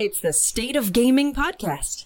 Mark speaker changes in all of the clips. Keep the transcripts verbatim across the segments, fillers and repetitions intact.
Speaker 1: It's the State of Gaming podcast.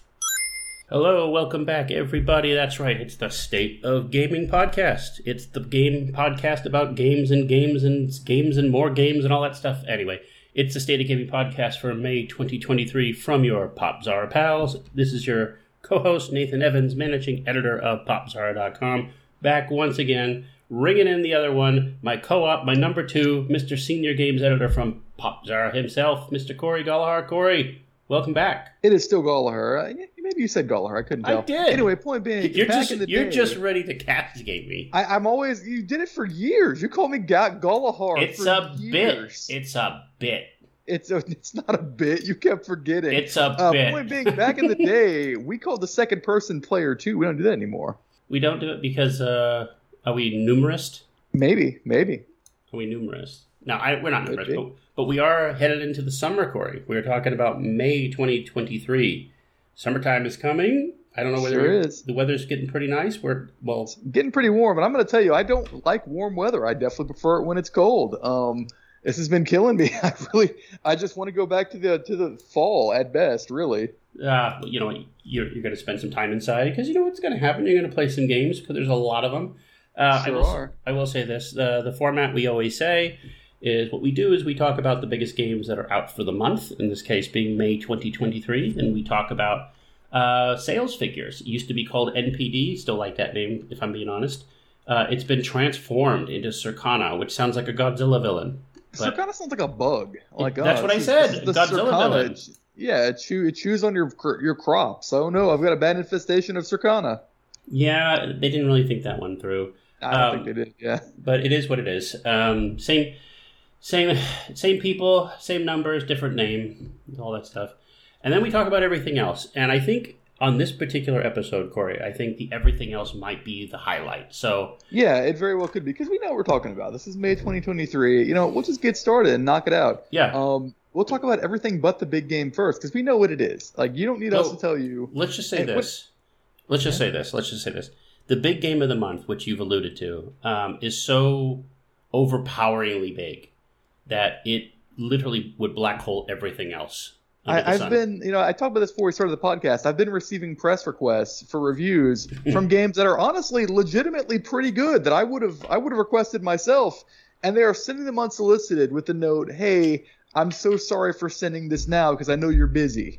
Speaker 2: Hello, welcome back, everybody. That's right, it's the State of Gaming podcast. It's the game podcast about games and games and games and more games and all that stuff. Anyway, it's the State of Gaming podcast for May twenty twenty-three from your PopZara pals. This is your co-host, Nathan Evans, managing editor of Pop Zara dot com, back once again, ringing in the other one, my co-op, my number two, Mister Senior Games Editor from PopZara himself, Mister Corey Gallagher. Corey, welcome back.
Speaker 3: It is still Gallagher. Uh, Maybe you said Gallagher. I couldn't tell.
Speaker 2: I did.
Speaker 3: Anyway, point being,
Speaker 2: you're
Speaker 3: back
Speaker 2: just
Speaker 3: in the
Speaker 2: you're
Speaker 3: day,
Speaker 2: just ready to castigate me.
Speaker 3: I, I'm always. You did it for years. You call me Ga- Gallagher.
Speaker 2: It's
Speaker 3: for
Speaker 2: a
Speaker 3: years.
Speaker 2: bit. It's a bit.
Speaker 3: It's a, It's not a bit. You kept forgetting.
Speaker 2: It's a
Speaker 3: uh,
Speaker 2: bit.
Speaker 3: Point being, back in the day, we called the second person player too. We don't do that anymore.
Speaker 2: We don't do it because uh, are we numerist?
Speaker 3: Maybe, maybe.
Speaker 2: Are we numerist? No, I, we're not numerist, but, but we are headed into the summer, Corey. We're talking about May twenty twenty-three. Summertime is coming. I don't know whether
Speaker 3: sure is.
Speaker 2: The weather's getting pretty nice. We're well,
Speaker 3: it's getting pretty warm, and I'm going to tell you, I don't like warm weather. I definitely prefer it when it's cold. Um, this has been killing me. I really, I just want to go back to the to the fall at best. Really.
Speaker 2: Uh, you know, you're you're going to spend some time inside because you know what's going to happen. You're going to play some games because there's a lot of them. Uh,
Speaker 3: sure
Speaker 2: I will,
Speaker 3: are.
Speaker 2: I will say this: uh, the format we always say is what we do is we talk about the biggest games that are out for the month. In this case, being May twenty twenty-three, and we talk about uh, sales figures. It used to be called N P D. Still like that name, if I'm being honest. Uh, it's been transformed into Circana, which sounds like a Godzilla villain.
Speaker 3: Circana sounds like a bug. Like,
Speaker 2: it, that's
Speaker 3: oh,
Speaker 2: what I
Speaker 3: it's,
Speaker 2: said.
Speaker 3: it's the
Speaker 2: Godzilla
Speaker 3: Circana.
Speaker 2: villain.
Speaker 3: It, yeah, it, chew, it chews on your your crops. Oh no, I've got a bad infestation of Circana.
Speaker 2: Yeah, they didn't really think that one through.
Speaker 3: I don't
Speaker 2: um,
Speaker 3: think they did. Yeah,
Speaker 2: but it is what it is. Um, same, same, same people, same numbers, different name, all that stuff. And then we talk about everything else. And I think on this particular episode, Corey, I think the everything else might be the highlight. So
Speaker 3: yeah, it very well could be because we know what we're talking about. This is May twenty twenty-three. You know, we'll just get started and knock it out.
Speaker 2: Yeah.
Speaker 3: Um, we'll talk about everything but the big game first because we know what it is. Like, you don't need
Speaker 2: so,
Speaker 3: us to tell you.
Speaker 2: Let's just say
Speaker 3: and
Speaker 2: this. What, let's just yeah. say this. Let's just say this. The big game of the month, which you've alluded to, um, is so overpoweringly big that it literally would black hole everything else.
Speaker 3: I, I've been, you know, I talked about this before we started the podcast. I've been receiving press requests for reviews from games that are honestly, legitimately pretty good that I would have, I would have requested myself, and they are sending them unsolicited with the note, "Hey, I'm so sorry for sending this now because I know you're busy."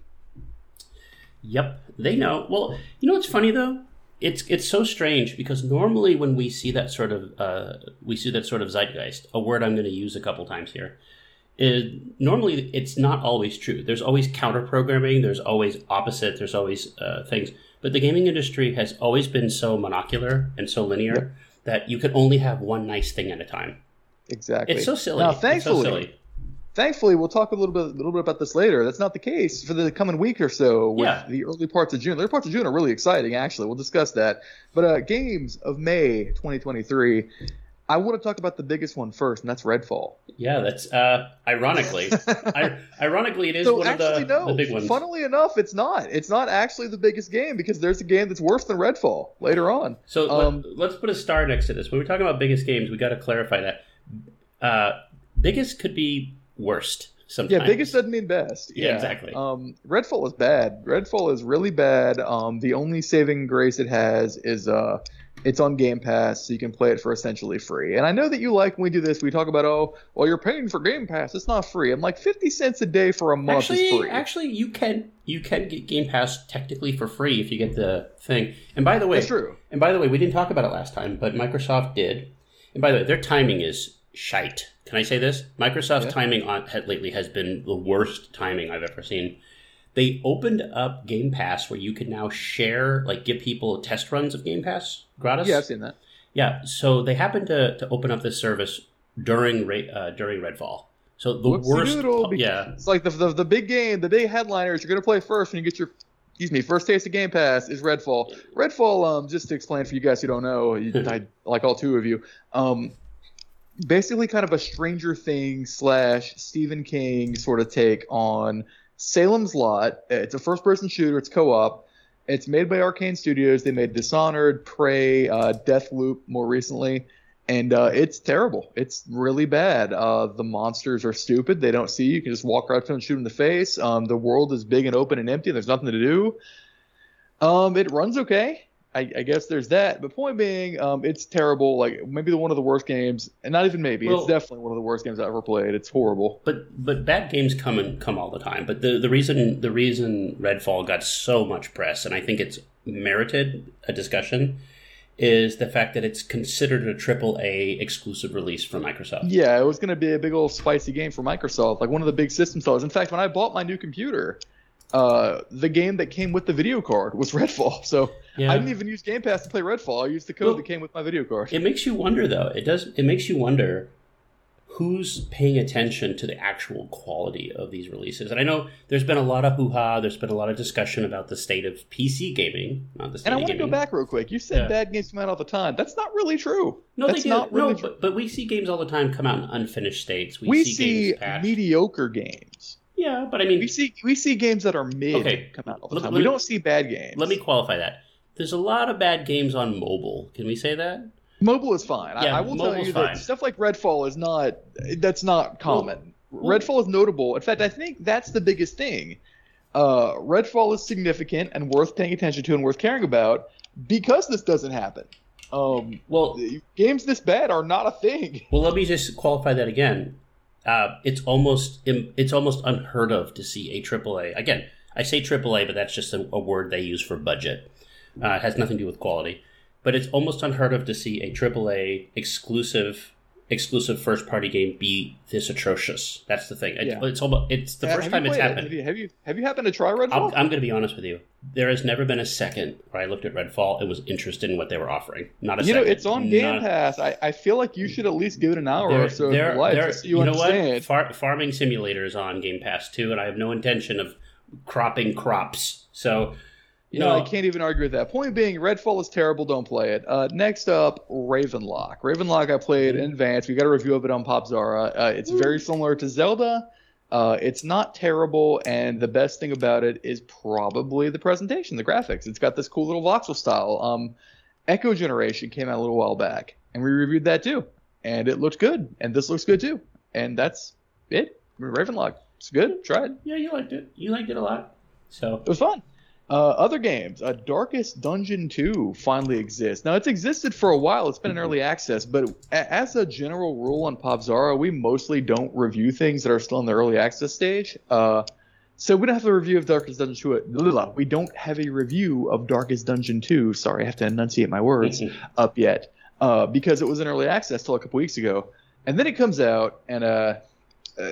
Speaker 2: Yep, they know. Well, you know what's funny though? It's it's so strange because normally when we see that sort of uh, we see that sort of zeitgeist, a word I'm going to use a couple times here, is normally it's not always true. There's always counter programming. There's always opposite. There's always uh, things. But the gaming industry has always been so monocular and so linear yep. that you can only have one nice thing at a time.
Speaker 3: Exactly.
Speaker 2: It's so silly.
Speaker 3: Now, thankfully,
Speaker 2: it's so silly.
Speaker 3: Thankfully, we'll talk a little bit, a little bit about this later. That's not the case for the coming week or so with
Speaker 2: yeah.
Speaker 3: the early parts of June. The early parts of June are really exciting, actually. We'll discuss that. But uh, games of May twenty twenty-three, I want to talk about the biggest one first, and that's Redfall.
Speaker 2: Yeah, that's uh, ironically, I, ironically, it is
Speaker 3: so
Speaker 2: one
Speaker 3: actually,
Speaker 2: of the,
Speaker 3: no,
Speaker 2: the big ones.
Speaker 3: Funnily enough, it's not. It's not actually the biggest game because there's a game that's worse than Redfall later on.
Speaker 2: So
Speaker 3: um,
Speaker 2: let, let's put a star next to this. When we're talking about biggest games, we got to clarify that. Uh, biggest could be worst. Sometimes.
Speaker 3: Yeah, biggest doesn't mean best.
Speaker 2: Yeah,
Speaker 3: yeah.
Speaker 2: exactly.
Speaker 3: Um, Redfall is bad. Redfall is really bad. Um, the only saving grace it has is uh, it's on Game Pass, so you can play it for essentially free. And I know that you like when we do this, we talk about, oh, well, you're paying for Game Pass. It's not free. I'm like, fifty cents a day for a month
Speaker 2: actually,
Speaker 3: is free.
Speaker 2: Actually, you can you can get Game Pass technically for free if you get the thing. And by the way,
Speaker 3: that's true.
Speaker 2: And by the way, we didn't talk about it last time, but Microsoft did. And by the way, their timing is shite. Can I say this? Microsoft's yeah. timing on had, lately has been the worst timing I've ever seen. They opened up Game Pass where you can now share, like give people test runs of Game Pass gratis.
Speaker 3: Yeah, I've seen that.
Speaker 2: Yeah, so they happened to, to open up this service during uh, during Redfall. So the
Speaker 3: Whoopsie
Speaker 2: worst,
Speaker 3: doodle,
Speaker 2: yeah.
Speaker 3: It's like the, the the big game, the big headliners you're going to play first when you get your, excuse me, first taste of Game Pass is Redfall. Redfall, um, just to explain for you guys who don't know, you, I, like all two of you, um, basically kind of a Stranger Things slash Stephen King sort of take on Salem's Lot. It's a first-person shooter. It's co-op. It's made by Arcane Studios. They made Dishonored, Prey, uh, Deathloop more recently. And uh, it's terrible. It's really bad. Uh, the monsters are stupid. They don't see you. You can just walk right up to them and shoot them in the face. Um, the world is big and open and empty. And there's nothing to do. Um, it runs okay. I, I guess there's that. But point being, um, it's terrible. Like maybe the one of the worst games, and not even maybe.
Speaker 2: Well,
Speaker 3: it's definitely one of the worst games I've ever played. It's horrible.
Speaker 2: But but bad games come and come all the time. But the, the reason the reason Redfall got so much press, and I think it's merited a discussion, is the fact that it's considered a triple A exclusive release from Microsoft.
Speaker 3: Yeah, it was going to be a big old spicy game for Microsoft, like one of the big system sellers. In fact, when I bought my new computer, uh, the game that came with the video card was Redfall. So yeah. I didn't even use Game Pass to play Redfall. I used the code well, that came with my video card.
Speaker 2: It makes you wonder, though. It does. It makes you wonder who's paying attention to the actual quality of these releases. And I know there's been a lot of hoo-ha, there's been a lot of discussion about the state of P C gaming, not the state
Speaker 3: and I
Speaker 2: of
Speaker 3: want
Speaker 2: gaming.
Speaker 3: to go back real quick. You said
Speaker 2: yeah.
Speaker 3: bad games come out all the time. That's not really true.
Speaker 2: No,
Speaker 3: That's
Speaker 2: they do.
Speaker 3: not really
Speaker 2: no,
Speaker 3: true.
Speaker 2: But, but we see games all the time come out in unfinished states. We,
Speaker 3: we
Speaker 2: see,
Speaker 3: see
Speaker 2: games patched.
Speaker 3: mediocre games.
Speaker 2: Yeah, but I mean...
Speaker 3: We see we see games that are mid
Speaker 2: okay.
Speaker 3: come out all the
Speaker 2: let,
Speaker 3: time.
Speaker 2: let
Speaker 3: we
Speaker 2: me,
Speaker 3: don't see bad games.
Speaker 2: Let me qualify that. There's a lot of bad games on mobile. Can we say that?
Speaker 3: Mobile is fine.
Speaker 2: Yeah,
Speaker 3: I, I will tell you
Speaker 2: fine.
Speaker 3: that stuff like Redfall is not. That's not common.
Speaker 2: Well, well,
Speaker 3: Redfall is notable. In fact, I think that's the biggest thing. Uh, Redfall is significant and worth paying attention to and worth caring about because this doesn't happen. Um,
Speaker 2: well,
Speaker 3: games this bad are not a thing.
Speaker 2: Well, let me just qualify that again. Uh, it's almost it's almost unheard of to see a triple A. Again, I say triple A, but that's just a, a word they use for budget. Uh, it has nothing to do with quality. But it's almost unheard of to see a triple A exclusive exclusive first party game be this atrocious. That's the thing. It,
Speaker 3: Yeah.
Speaker 2: It's almost it's the
Speaker 3: Uh,
Speaker 2: first time it's
Speaker 3: it?
Speaker 2: happened.
Speaker 3: Have you, have you have you happened to try Redfall?
Speaker 2: I'm, I'm going to be honest with you. There has never been a second where I looked at Redfall and was interested in what they were offering. Not a
Speaker 3: you
Speaker 2: second.
Speaker 3: know, it's on Game
Speaker 2: Not,
Speaker 3: Pass. I, I feel like you should at least give it an hour
Speaker 2: there,
Speaker 3: or so
Speaker 2: there,
Speaker 3: of your life
Speaker 2: there,
Speaker 3: just so you,
Speaker 2: you know
Speaker 3: understand.
Speaker 2: what? Far, farming Simulator is on Game Pass too, and I have no intention of cropping crops. So,
Speaker 3: You know, I can't even argue with that. Point being, Redfall is terrible. Don't play it. Uh, next up, Ravenlock. Ravenlock I played in advance. We got a review of it on PopZara. Uh, it's very similar to Zelda. Uh, it's not terrible, and the best thing about it is probably the presentation, the graphics. It's got this cool little voxel style. Um, Echo Generation came out a little while back, and we reviewed that too. And it looked good, and this looks good too. And that's it. Ravenlock. It's good. Try it.
Speaker 2: Yeah, you liked it. You liked it a lot. So
Speaker 3: it was fun. Uh, other games, uh, Darkest Dungeon two finally exists. Now, it's existed for a while. It's been in early access, but a- as a general rule on PopZara, we mostly don't review things that are still in the early access stage. Uh, so we don't have a review of Darkest Dungeon two. Blah, we don't have a review of Darkest Dungeon two. Sorry, I have to enunciate my words up yet uh, because it was in early access till a couple weeks ago. And then it comes out, and uh, uh,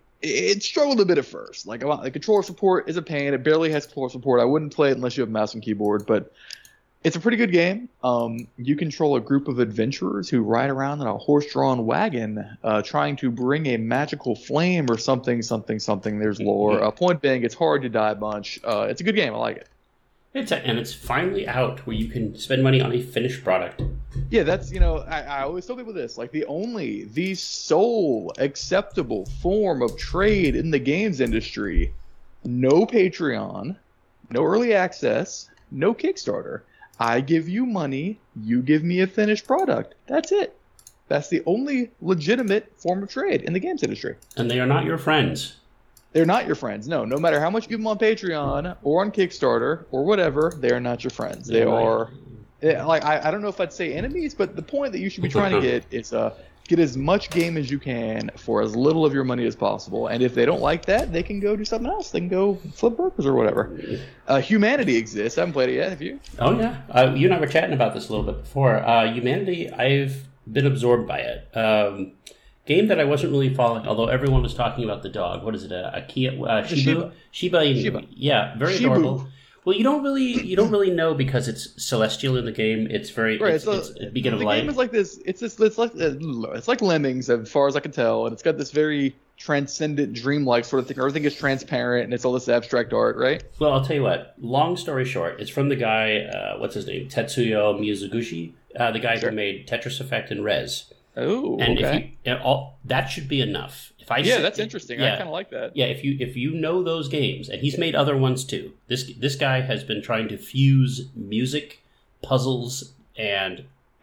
Speaker 3: it struggled a bit at first. Like, the controller support is a pain. It barely has controller support. I wouldn't play it unless you have mouse and keyboard, but it's a pretty good game. Um, you control a group of adventurers who ride around in a horse-drawn wagon uh, trying to bring a magical flame or something, something, something. There's lore. Uh, point being, it's hard to die a bunch. Uh, it's a good game. I like it.
Speaker 2: It's a, and it's finally out where you can spend money on a finished product.
Speaker 3: Yeah, that's, you know, I, I always tell people this. Like, the only, the sole acceptable form of trade in the games industry, no Patreon, no early access, no Kickstarter. I give you money, you give me a finished product. That's it. That's the only legitimate form of trade in the games industry.
Speaker 2: And they are not your friends.
Speaker 3: They're not your friends. No, no matter how much you give them on Patreon or on Kickstarter or whatever, they are not your friends. They
Speaker 2: right.
Speaker 3: are, like, I, I don't know if I'd say enemies, but the point that you should be trying to get is uh, get as much game as you can for as little of your money as possible. And if they don't like that, they can go do something else. They can go flip burgers or whatever. Uh, Humanity exists. I haven't played it yet. Have you?
Speaker 2: Oh, yeah. Uh, you and I were chatting about this a little bit before. Uh, Humanity, I've been absorbed by it. Um, game that I wasn't really following, although everyone was talking about the dog. What is it? A, a Kia, uh, Shibu?
Speaker 3: Shiba.
Speaker 2: Shiba. Inu.
Speaker 3: Shiba.
Speaker 2: Yeah, very
Speaker 3: Shibu.
Speaker 2: adorable. Well, you don't really, you don't really know because it's celestial in the game. It's very,
Speaker 3: Right,
Speaker 2: it's,
Speaker 3: so
Speaker 2: it's, it's begin of
Speaker 3: the
Speaker 2: light.
Speaker 3: game is like this. It's this. It's like uh, it's like Lemmings, as far as I can tell, and it's got this very transcendent, dreamlike sort of thing. Everything is transparent, and it's all this abstract art, right?
Speaker 2: Well, I'll tell you what. Long story short, it's from the guy. Uh, what's his name? Tetsuya Miyazaguchi, uh, the guy
Speaker 3: Sure.
Speaker 2: who made Tetris Effect and Rez.
Speaker 3: Oh,
Speaker 2: And
Speaker 3: okay.
Speaker 2: if you, and all that should be enough. If I
Speaker 3: yeah,
Speaker 2: sit-
Speaker 3: that's interesting.
Speaker 2: Yeah,
Speaker 3: I kind of like that.
Speaker 2: yeah. If you if you know those games, and he's made other ones too. This this guy has been trying to fuse music, puzzles, and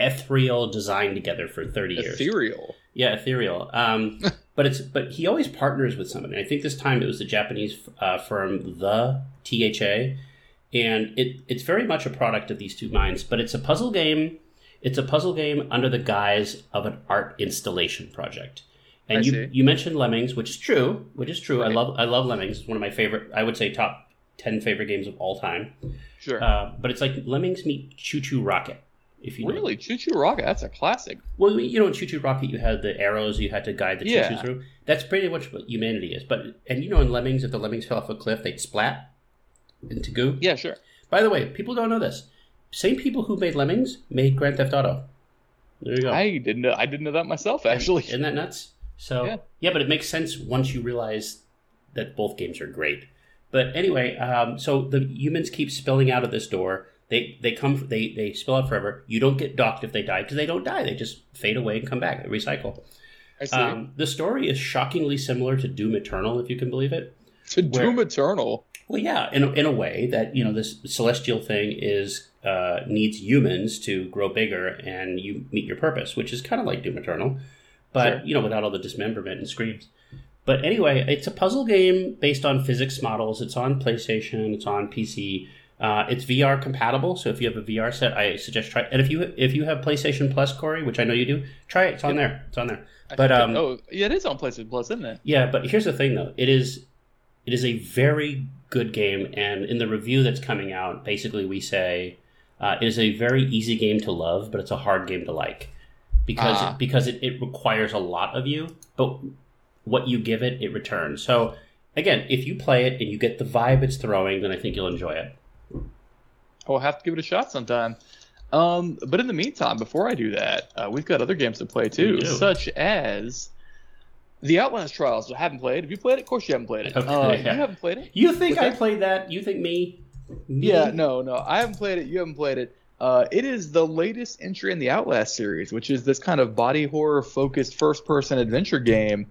Speaker 2: ethereal design together for thirty years.
Speaker 3: Ethereal.
Speaker 2: Yeah, ethereal. Um, but it's but he always partners with somebody. I think this time it was the Japanese uh, firm The T H A, and it it's very much a product of these two minds. But it's a puzzle game. It's a puzzle game under the guise of an art installation project. And
Speaker 3: I
Speaker 2: you
Speaker 3: see.
Speaker 2: you mentioned Lemmings, which is true. Which is true.
Speaker 3: Right.
Speaker 2: I love I love Lemmings. It's one of my favorite. I would say top ten favorite games of all time.
Speaker 3: Sure.
Speaker 2: Uh, but it's like Lemmings meet Choo Choo Rocket. If you know.
Speaker 3: Really? Choo Choo Rocket? That's a classic.
Speaker 2: Well, you know, in Choo Choo Rocket, you had the arrows you had to guide the
Speaker 3: Yeah.
Speaker 2: choo-choo through. That's pretty much what humanity is. But and you know, in Lemmings, if the Lemmings fell off a cliff, they'd splat into goo.
Speaker 3: Yeah, sure.
Speaker 2: By the way, people don't know this. Same people who made Lemmings made Grand Theft Auto. There you go.
Speaker 3: I didn't know, I didn't know that myself, actually.
Speaker 2: Isn't that nuts? So
Speaker 3: Yeah.
Speaker 2: yeah, but it makes sense once you realize that both games are great. But anyway, um, so the humans keep spilling out of this door. They they come they they spill out forever. You don't get docked if they die because they don't die. They just fade away and come back. They recycle.
Speaker 3: I see.
Speaker 2: Um, the story is shockingly similar to Doom Eternal, if you can believe it.
Speaker 3: to Doom Eternal.
Speaker 2: Well, yeah, in a, in a way that you know this celestial thing is uh, needs humans to grow bigger, and you meet your purpose, which is kind of like Doom Eternal, but
Speaker 3: Sure.
Speaker 2: you know without all the dismemberment and screams. But anyway, it's a puzzle game based on physics models. It's on PlayStation. It's on P C. Uh, it's V R compatible, so if you have a V R set, I suggest try. And if you if you have PlayStation Plus, Corey, which I know you do, try it. It's on there. It's on there. But um,
Speaker 3: oh, yeah, it is on PlayStation Plus, isn't it?
Speaker 2: yeah, but here's the thing, though. It is it is a very good game, and in the review that's coming out, basically we say uh, it is a very easy game to love, but it's a hard game to like because
Speaker 3: Ah.
Speaker 2: because it, it requires a lot of you, but what you give it, it returns. So again, if you play it and you get the vibe it's throwing, then I think you'll enjoy it.
Speaker 3: I'll have to give it a shot sometime. Um, but in the meantime, before I do that, uh, we've got other games to play too,
Speaker 2: We do.
Speaker 3: such as the Outlast Trials. I haven't played. Have you played it? Of course you haven't played it.
Speaker 2: Okay,
Speaker 3: uh,
Speaker 2: yeah.
Speaker 3: You haven't played it?
Speaker 2: You think
Speaker 3: Was
Speaker 2: I
Speaker 3: that-
Speaker 2: played that? You think me? Me?
Speaker 3: Yeah, no, no. I haven't played it. You haven't played it. Uh, it is the latest entry in the Outlast series, which is this kind of body horror focused first person adventure game.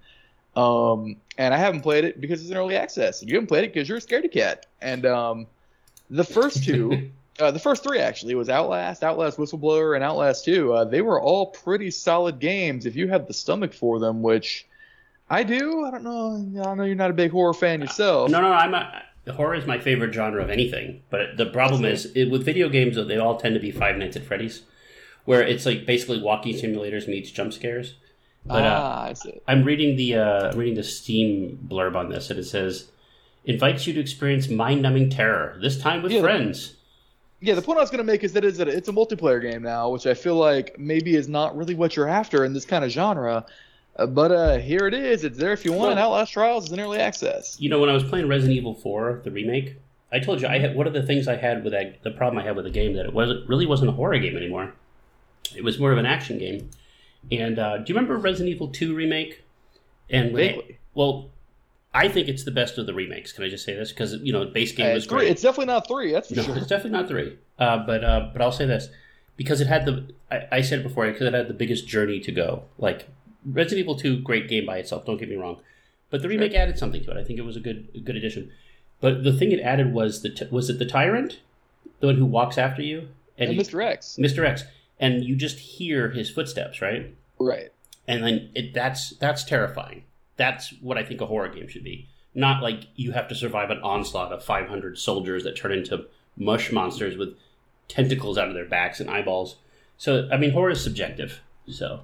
Speaker 3: Um, and I haven't played it because it's in early access. You haven't played it because you're a scaredy cat. And um, the first two, uh, the first three actually, was Outlast, Outlast Whistleblower, and Outlast two. Uh, they were all pretty solid games if you have the stomach for them, which I do. I don't know. I know you're not a big horror fan yourself.
Speaker 2: No, no, no. I'm a, horror is my favorite genre of anything. But the problem
Speaker 3: That's
Speaker 2: is it, with video games, they all tend to be Five Nights at Freddy's, where it's like basically walking simulators meets jump scares. But uh,
Speaker 3: ah, I see.
Speaker 2: I'm reading the uh, I'm reading the Steam blurb on this, and it says invites you to experience mind-numbing terror. This time with
Speaker 3: Yeah, the-
Speaker 2: friends.
Speaker 3: Yeah, the point I was going to make is that it's a, it's a multiplayer game now, which I feel like maybe is not really what you're after in this kind of genre. Uh, but uh, here it is. It's there if you want.
Speaker 2: Well-
Speaker 3: Outlast Trials is in early access.
Speaker 2: You know, when I was playing Resident Evil four, the remake, I told you I had one of the things I had with that. The problem I had with the game that it wasn't really wasn't a horror game anymore. It was more of an action game. And uh, do you remember Resident Evil two remake? And when it-
Speaker 3: Vaguely.
Speaker 2: well, I think it's the best of the remakes. Can I just say this? Because you know, the base game
Speaker 3: Uh,
Speaker 2: was
Speaker 3: it's, three.
Speaker 2: great.
Speaker 3: It's definitely not three. That's for
Speaker 2: No,
Speaker 3: sure.
Speaker 2: it's definitely not three. Uh, but uh, but I'll say this because it had the I, I said it before because it had the biggest journey to go. Like Resident Evil two, great game by itself. Don't get me wrong, but the remake added something to it. I think it was a good a good addition. But the thing it added was the t- was it the tyrant, the one who walks after you,
Speaker 3: And
Speaker 2: he-
Speaker 3: Mister X.
Speaker 2: Mister X, and you just hear his footsteps, right?
Speaker 3: Right.
Speaker 2: And then it, that's that's terrifying. That's what I think a horror game should be. Not like you have to survive an onslaught of five hundred soldiers that turn into mush monsters with tentacles out of their backs and eyeballs. So, I mean, horror is subjective. So,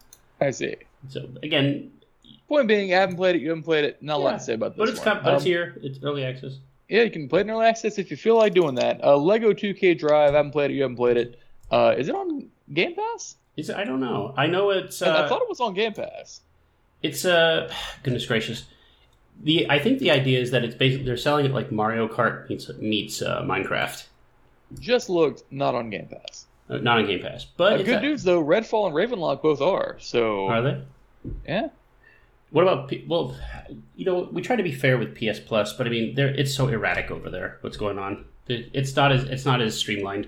Speaker 3: I see.
Speaker 2: so again,
Speaker 3: Point being, I haven't played it. You haven't played it. Not a lot
Speaker 2: yeah,
Speaker 3: to say about this
Speaker 2: but it's
Speaker 3: one.
Speaker 2: com- but it's
Speaker 3: Um,
Speaker 2: here. It's early access.
Speaker 3: Yeah, you can play it in early access if you feel like doing that. Uh, Lego two K Drive. I haven't played it. You haven't played it. Uh, is it on Game Pass?
Speaker 2: Is it, I don't know. I know it's. Uh,
Speaker 3: I thought it was on Game Pass.
Speaker 2: It's uh, goodness gracious. The I think the idea is that it's basically they're selling it like Mario Kart meets meets uh, Minecraft.
Speaker 3: Just looked not on Game Pass.
Speaker 2: Uh, not on Game Pass, but
Speaker 3: Uh,
Speaker 2: it's
Speaker 3: good
Speaker 2: a-
Speaker 3: news though, Redfall and Ravenlock both are. So
Speaker 2: Are they?
Speaker 3: yeah,
Speaker 2: What about P- well, you know, we try to be fair with P S Plus, but I mean, there it's so erratic over there. What's going on? It, it's not as it's not as streamlined.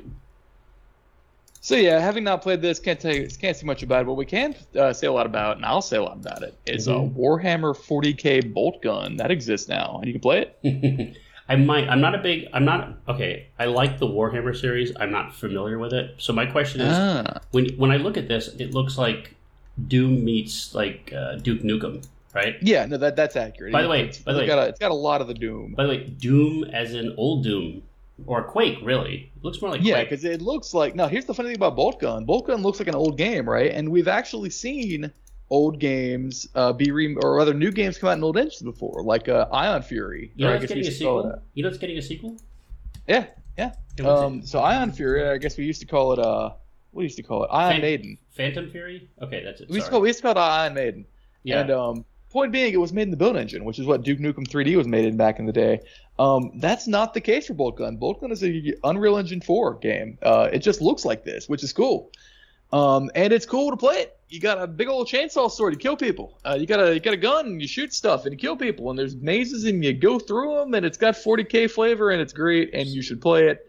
Speaker 3: so yeah, having not played this, can't tell you, can't say much about it. But we can uh, say a lot about, and I'll say a lot about it. Is
Speaker 2: Mhm.
Speaker 3: a Warhammer forty K bolt gun that exists now, and you can play it.
Speaker 2: I might. I'm not a big. I'm not okay. I like the Warhammer series. I'm not familiar with it. So my question is,
Speaker 3: Ah.
Speaker 2: when when I look at this, it looks like Doom meets like uh, Duke Nukem, right?
Speaker 3: Yeah, no, that that's accurate.
Speaker 2: By the way,
Speaker 3: it's,
Speaker 2: by the
Speaker 3: it's
Speaker 2: way-
Speaker 3: got a, it's got a lot of the Doom.
Speaker 2: By the way, Doom as in old Doom or Quake, really? It looks more like
Speaker 3: Yeah,
Speaker 2: Quake.
Speaker 3: because it looks like. No, here's the funny thing about Bolt Gun. Bolt Gun looks like an old game, right? And we've actually seen old games uh, be re- or rather new games come out in old engines before, like uh, Ion Fury.
Speaker 2: You know
Speaker 3: or I
Speaker 2: it's
Speaker 3: guess we
Speaker 2: getting a
Speaker 3: used to call it
Speaker 2: sequel. You know it's getting a sequel.
Speaker 3: Yeah, yeah.
Speaker 2: It was-
Speaker 3: Um, so Ion Fury, I guess we used to call it. Uh, what used to call it? Ion
Speaker 2: Fan-
Speaker 3: Maiden.
Speaker 2: Phantom Fury. Okay, that's it.
Speaker 3: We used, to
Speaker 2: Sorry.
Speaker 3: call, we used to call it Ion Maiden.
Speaker 2: Yeah.
Speaker 3: And um, point being, it was made in the Build Engine, which is what Duke Nukem three D was made in back in the day. Um, that's not the case for Bolt Gun. Bolt Gun is a Unreal Engine four game. Uh, it just looks like this, which is cool. Um, and it's cool to play it. You got a big old chainsaw sword. You kill people. Uh, you got a you got a gun. And you shoot stuff and you kill people. And there's mazes and you go through them. And it's got forty K flavor and it's great. And you should play it.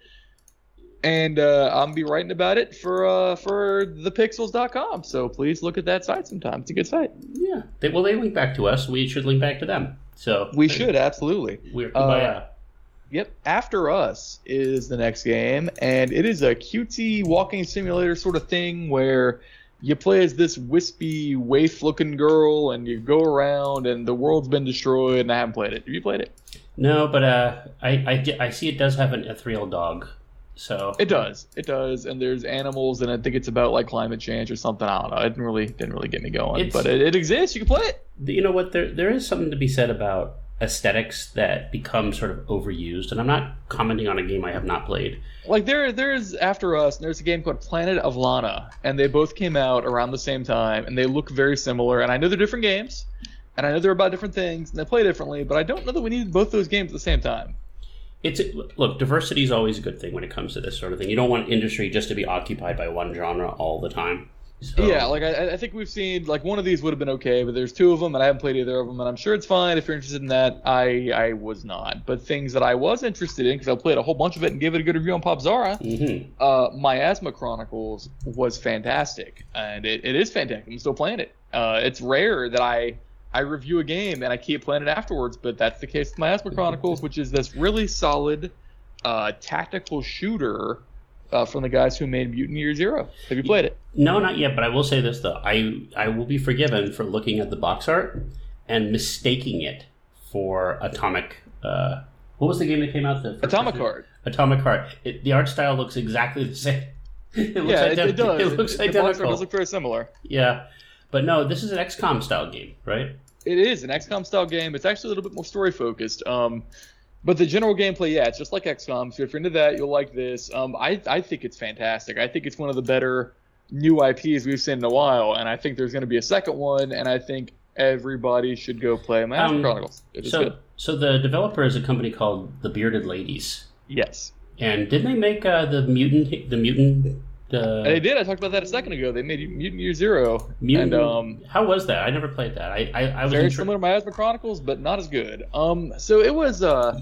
Speaker 3: And uh, I'm gonna be writing about it for uh, for the pixels dot com. So please look at that site sometime. It's a good site.
Speaker 2: Yeah. They, well, they link back to us. We should link back to them. So
Speaker 3: We should absolutely.
Speaker 2: We're
Speaker 3: Uh,
Speaker 2: kumbaya.
Speaker 3: Yep. After Us is the next game, and it is a cutesy walking simulator sort of thing where you play as this wispy, waif-looking girl, and you go around, and the world's been destroyed. And I haven't played it. Have you played it?
Speaker 2: No, but uh, I, I, di- I see it does have an ethereal dog. So
Speaker 3: It does. It does. And there's animals, and I think it's about like climate change or something. I don't know. It didn't really didn't really get me going,
Speaker 2: It's-
Speaker 3: but it, it exists. You can play it.
Speaker 2: you know what? There there is something to be said about aesthetics that become sort of overused, and I'm not commenting on a game I have not played.
Speaker 3: Like there, there's After Us, and there's a game called Planet of Lana, and they both came out around the same time, and they look very similar. And I know they're different games, and I know they're about different things, and they play differently. But I don't know that we need both those games at the same time.
Speaker 2: It's look, diversity is always a good thing when it comes to this sort of thing. You don't want industry just to be occupied by one genre all the time. So,
Speaker 3: Yeah, like I, I think we've seen like one of these would have been okay, but there's two of them, and I haven't played either of them, and I'm sure it's fine if you're interested in that. I I was not, but things that I was interested in because I played a whole bunch of it and gave it a good review on Popzara.
Speaker 2: mhm.
Speaker 3: Uh, Miasma Chronicles was fantastic, and it, it is fantastic. I'm still playing it. Uh, it's rare that I I review a game and I keep playing it afterwards, but that's the case with Miasma Chronicles, which is this really solid uh, tactical shooter uh, from the guys who made Mutant Year Zero. Have you played it?
Speaker 2: No, not yet. But I will say this though: I I will be forgiven for looking at the box art and mistaking it for Atomic. Uh, what was the game that came out? The first
Speaker 3: Atomic
Speaker 2: person?
Speaker 3: Heart.
Speaker 2: Atomic Heart. It, the art style looks exactly the same. It looks
Speaker 3: Yeah, it,
Speaker 2: ident-
Speaker 3: it does.
Speaker 2: It looks
Speaker 3: the box art
Speaker 2: identical.
Speaker 3: does look very similar.
Speaker 2: Yeah, but no, this is an X COM style game, right?
Speaker 3: It is an X COM style game. It's actually a little bit more story focused. Um, but the general gameplay, yeah, it's just like X COM. So if you're into that, you'll like this. Um, I I think it's fantastic. I think it's one of the better new I Ps we've seen in a while, and I think there's going to be a second one. And I think everybody should go play Miasma
Speaker 2: Um,
Speaker 3: Chronicles. It is
Speaker 2: So,
Speaker 3: good.
Speaker 2: so the developer is a company called The Bearded Ladies,
Speaker 3: Yes,
Speaker 2: and didn't they make uh, the mutant? The mutant. The
Speaker 3: they did. I talked about that a second ago. They made Mutant Year Zero,
Speaker 2: mutant.
Speaker 3: and um,
Speaker 2: how was that? I never played that. I I, I was
Speaker 3: very
Speaker 2: intri-
Speaker 3: similar to Miasma Chronicles, but not as good. Um, so it was. Uh,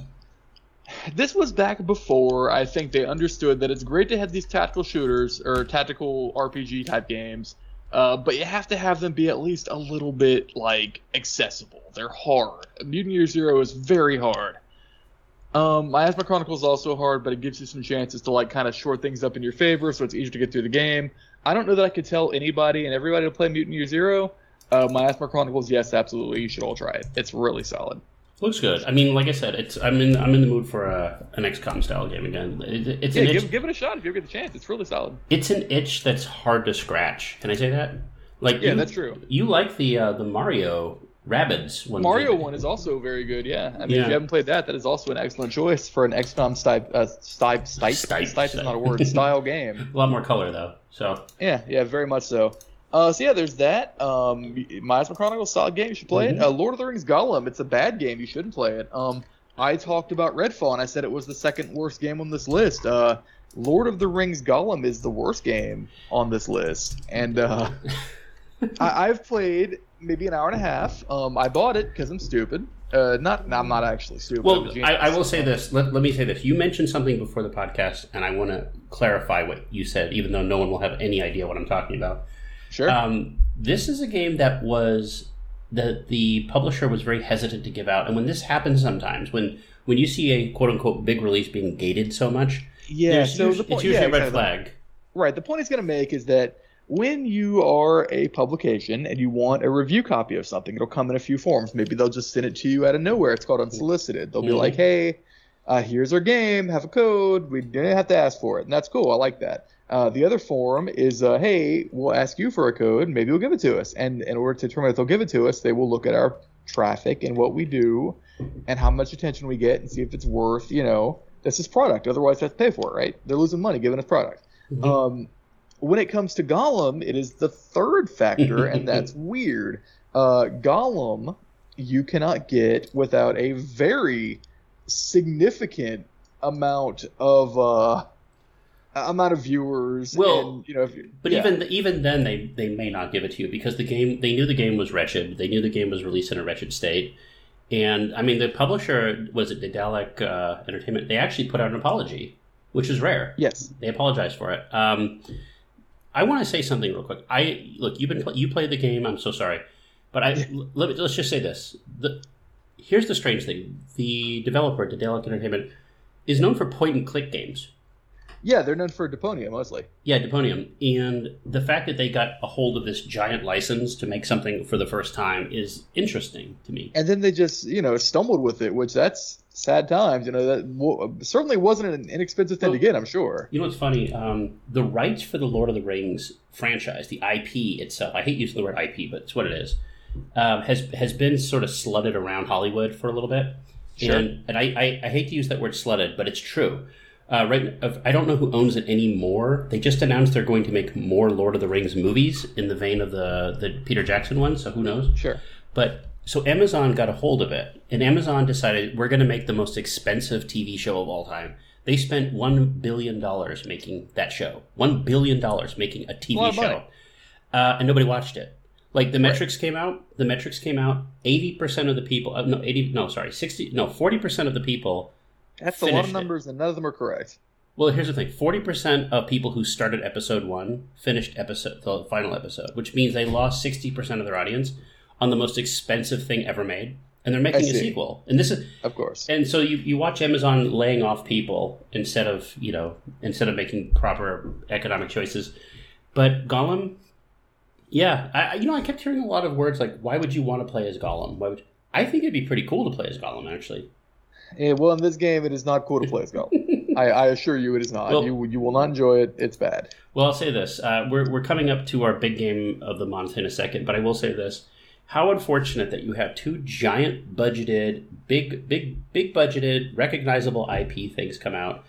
Speaker 3: this was back before I think they understood that it's great to have these tactical shooters or tactical R P G type games, uh, but you have to have them be at least a little bit like accessible. They're hard. Mutant Year Zero is very hard. Um, Miasma Chronicles is also hard, but it gives you some chances to like kind of short things up in your favor, so it's easier to get through the game. I don't know that I could tell anybody and everybody to play Mutant Year Zero. Uh, Miasma Chronicles, yes, absolutely, you should all try it. It's really solid.
Speaker 2: Looks good. I mean, like I said, it's I'm in I'm in the mood for a, an X COM style game again. It, it's
Speaker 3: Yeah,
Speaker 2: an itch,
Speaker 3: give, give it a shot if you ever get the chance. It's really solid.
Speaker 2: it's an itch that's hard to scratch. Can I say that? Like
Speaker 3: Yeah,
Speaker 2: you,
Speaker 3: that's true.
Speaker 2: You like the uh, the Mario Rabbids one?
Speaker 3: Mario one is also very good. Yeah, I mean,
Speaker 2: Yeah.
Speaker 3: if you haven't played that, that is also an excellent choice for an X COM type, uh, type, type,
Speaker 2: Stipe.
Speaker 3: type is not a word, style game.
Speaker 2: A lot more color though. So
Speaker 3: Yeah, yeah, very much so. Uh, so yeah, there's that. Um, Miasma Chronicles, solid game. You should play
Speaker 2: Mhm.
Speaker 3: it. Uh, Lord of the Rings Gollum. It's a bad game. You shouldn't play it. Um, I talked about Redfall and I said it was the second worst game on this list. Uh, Lord of the Rings Gollum is the worst game on this list, and uh, I, I've played maybe an hour and a half. Um, I bought it because I'm stupid. Uh, not, no, I'm not actually stupid. I'm a
Speaker 2: well,
Speaker 3: genius.
Speaker 2: I, I will say this. Let, let me say this. You mentioned something before the podcast, and I want to clarify what you said, even though no one will have any idea what I'm talking about.
Speaker 3: Sure.
Speaker 2: Um, this is a game that was that the publisher was very hesitant to give out, and when this happens sometimes, when when you see a quote unquote big release being gated so much,
Speaker 3: Yeah, so
Speaker 2: usually,
Speaker 3: the point,
Speaker 2: it's usually
Speaker 3: yeah,
Speaker 2: a red
Speaker 3: exactly.
Speaker 2: flag.
Speaker 3: Right. The point he's going to make is that when you are a publication and you want a review copy of something, it'll come in a few forms. Maybe they'll just send it to you out of nowhere. It's called unsolicited. They'll be
Speaker 2: Mhm.
Speaker 3: like, hey, uh, here's our game. Have a code. We didn't have to ask for it. And that's cool. I like that. Uh, the other form is, uh, hey, we'll ask you for a code. Maybe you'll give it to us. And in order to determine if they'll give it to us, they will look at our traffic and what we do and how much attention we get and see if it's worth, you know, this is product. Otherwise, they have to pay for it, right? They're losing money giving us product.
Speaker 2: Mhm.
Speaker 3: Um, when it comes to Gollum, it is the third factor, and that's weird. Uh, Gollum, you cannot get without a very significant amount of uh, amount of viewers.
Speaker 2: Well,
Speaker 3: and, you know, if you,
Speaker 2: But
Speaker 3: yeah.
Speaker 2: even even then, they, they may not give it to you because the game they knew the game was wretched. They knew the game was released in a wretched state, and I mean the publisher was it Daedalic uh, Entertainment. They actually put out an apology, which is rare.
Speaker 3: yes,
Speaker 2: They apologized for it. Um, I want to say something real quick. I look, you've been pl- you played the game. I'm so sorry, but I let me, let's just say this. The, here's the strange thing: the developer, Daedalic Entertainment, is known for point and click games.
Speaker 3: yeah, they're known for Deponia mostly.
Speaker 2: Yeah, Deponium. And the fact that they got a hold of this giant license to make something for the first time is interesting to me.
Speaker 3: And then they just, you know, stumbled with it, which that's sad times. You know, that w- certainly wasn't an inexpensive thing
Speaker 2: Well,
Speaker 3: to get, I'm sure.
Speaker 2: You know what's funny? Um, the rights for the Lord of the Rings franchise, the I P itself, I hate using the word I P, but it's what it is, um, has has been sort of slutted around Hollywood for a little bit.
Speaker 3: Sure.
Speaker 2: And, and I, I, I hate to use that word slutted, but it's true. Uh, right, I don't know who owns it anymore. They just announced they're going to make more Lord of the Rings movies in the vein of the, the Peter Jackson one, so who knows?
Speaker 3: Sure.
Speaker 2: But so Amazon got a hold of it, and Amazon decided we're going to make the most expensive T V show of all time. They spent one billion dollars making that show. one billion dollars making a T V
Speaker 3: A lot of
Speaker 2: show.
Speaker 3: money.
Speaker 2: Uh, and nobody watched it. Like the metrics came out, the metrics came out, eighty percent of the people, uh, no, eighty, no, sorry, sixty, no, forty percent of the people.
Speaker 3: That's a lot of
Speaker 2: finished it.
Speaker 3: numbers, and none of them are correct.
Speaker 2: Well, here's the thing: forty percent of people who started episode one finished episode the final episode, which means they lost sixty percent of their audience on the most expensive thing ever made, and they're making
Speaker 3: I
Speaker 2: a
Speaker 3: see.
Speaker 2: sequel. And this is,
Speaker 3: Of course.
Speaker 2: and so you, you watch Amazon laying off people instead of you know instead of making proper economic choices. But Gollum, yeah, I, you know I kept hearing a lot of words like, "Why would you want to play as Gollum?" Why would I think it'd be pretty cool to play as Gollum actually.
Speaker 3: Yeah, well, in this game, it is not cool to play as Gollum. I, I assure you, it is not.
Speaker 2: Well-
Speaker 3: you you will not enjoy it. It's bad.
Speaker 2: Well, I'll say this. Uh, we're, we're coming up to our big game of the month in a second, but I will say this. How unfortunate that you have two giant budgeted, big, big, big budgeted, recognizable I P things come out,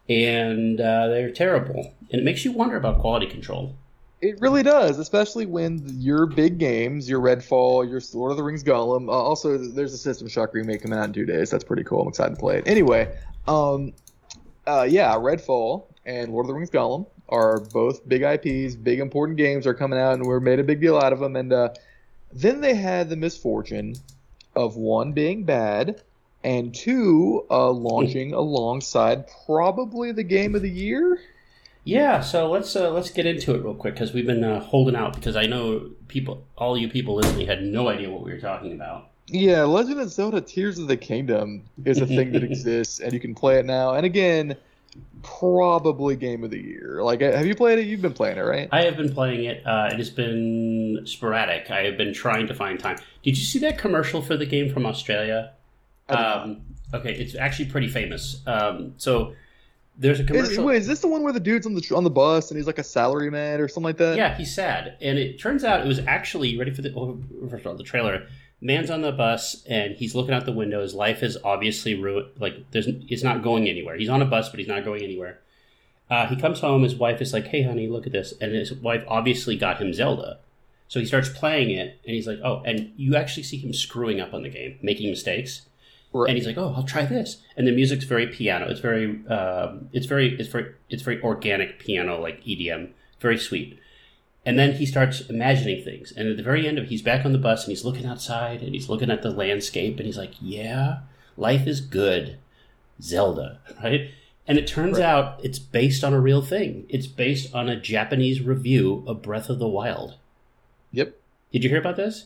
Speaker 2: and uh, they're terrible. And it makes you wonder about quality control.
Speaker 3: It really does, especially when your big games, your Redfall, your Lord of the Rings Gollum. Uh, also, there's a System Shock remake coming out in two days. That's pretty cool. I'm excited to play it. Anyway, um, uh, yeah, Redfall and Lord of the Rings Gollum are both big I Ps, big important games are coming out, and we're made a big deal out of them. And uh, then they had the misfortune of one being bad, and two uh, launching alongside probably the game of the year.
Speaker 2: Yeah, so let's uh, let's get into it real quick because we've been uh, holding out because I know people, all you people listening, had no idea what we were talking about.
Speaker 3: Yeah, Legend of Zelda Tears of the Kingdom is a thing that exists, and you can play it now. And again, probably game of the year. Like, have you played it? You've been playing it, right?
Speaker 2: I have been playing it. Uh, it has been sporadic. I have been trying to find time. Did you see that commercial for the game from Australia?
Speaker 3: I did
Speaker 2: Um, okay, it's actually pretty famous. Um, so there's a
Speaker 3: Is,
Speaker 2: commercial.
Speaker 3: wait, is this the one where the dude's on the on the bus and he's like a salaryman or something like that?
Speaker 2: Yeah, he's sad, and it turns out it was actually ready for the oh, first of all, the trailer. Man's on the bus and he's looking out the window. His life is obviously ruined. Like there's, it's not going anywhere. He's on a bus, but he's not going anywhere. Uh, he comes home. His wife is like, "Hey, honey, look at this," and his wife obviously got him Zelda. So he starts playing it, and he's like, "Oh!" And you actually see him screwing up on the game, making mistakes.
Speaker 3: Right.
Speaker 2: And he's like, "Oh, I'll try this." And the music's very piano. It's very, um, it's very, it's very, it's very organic piano, like E D M, very sweet. And then he starts imagining things. And at the very end of it, he's back on the bus and he's looking outside and he's looking at the landscape and he's like, "Yeah, life is good, Zelda," right? And it turns
Speaker 3: Right.
Speaker 2: out it's based on a real thing. It's based on a Japanese review of Breath of the Wild.
Speaker 3: Yep.
Speaker 2: Did you hear about this?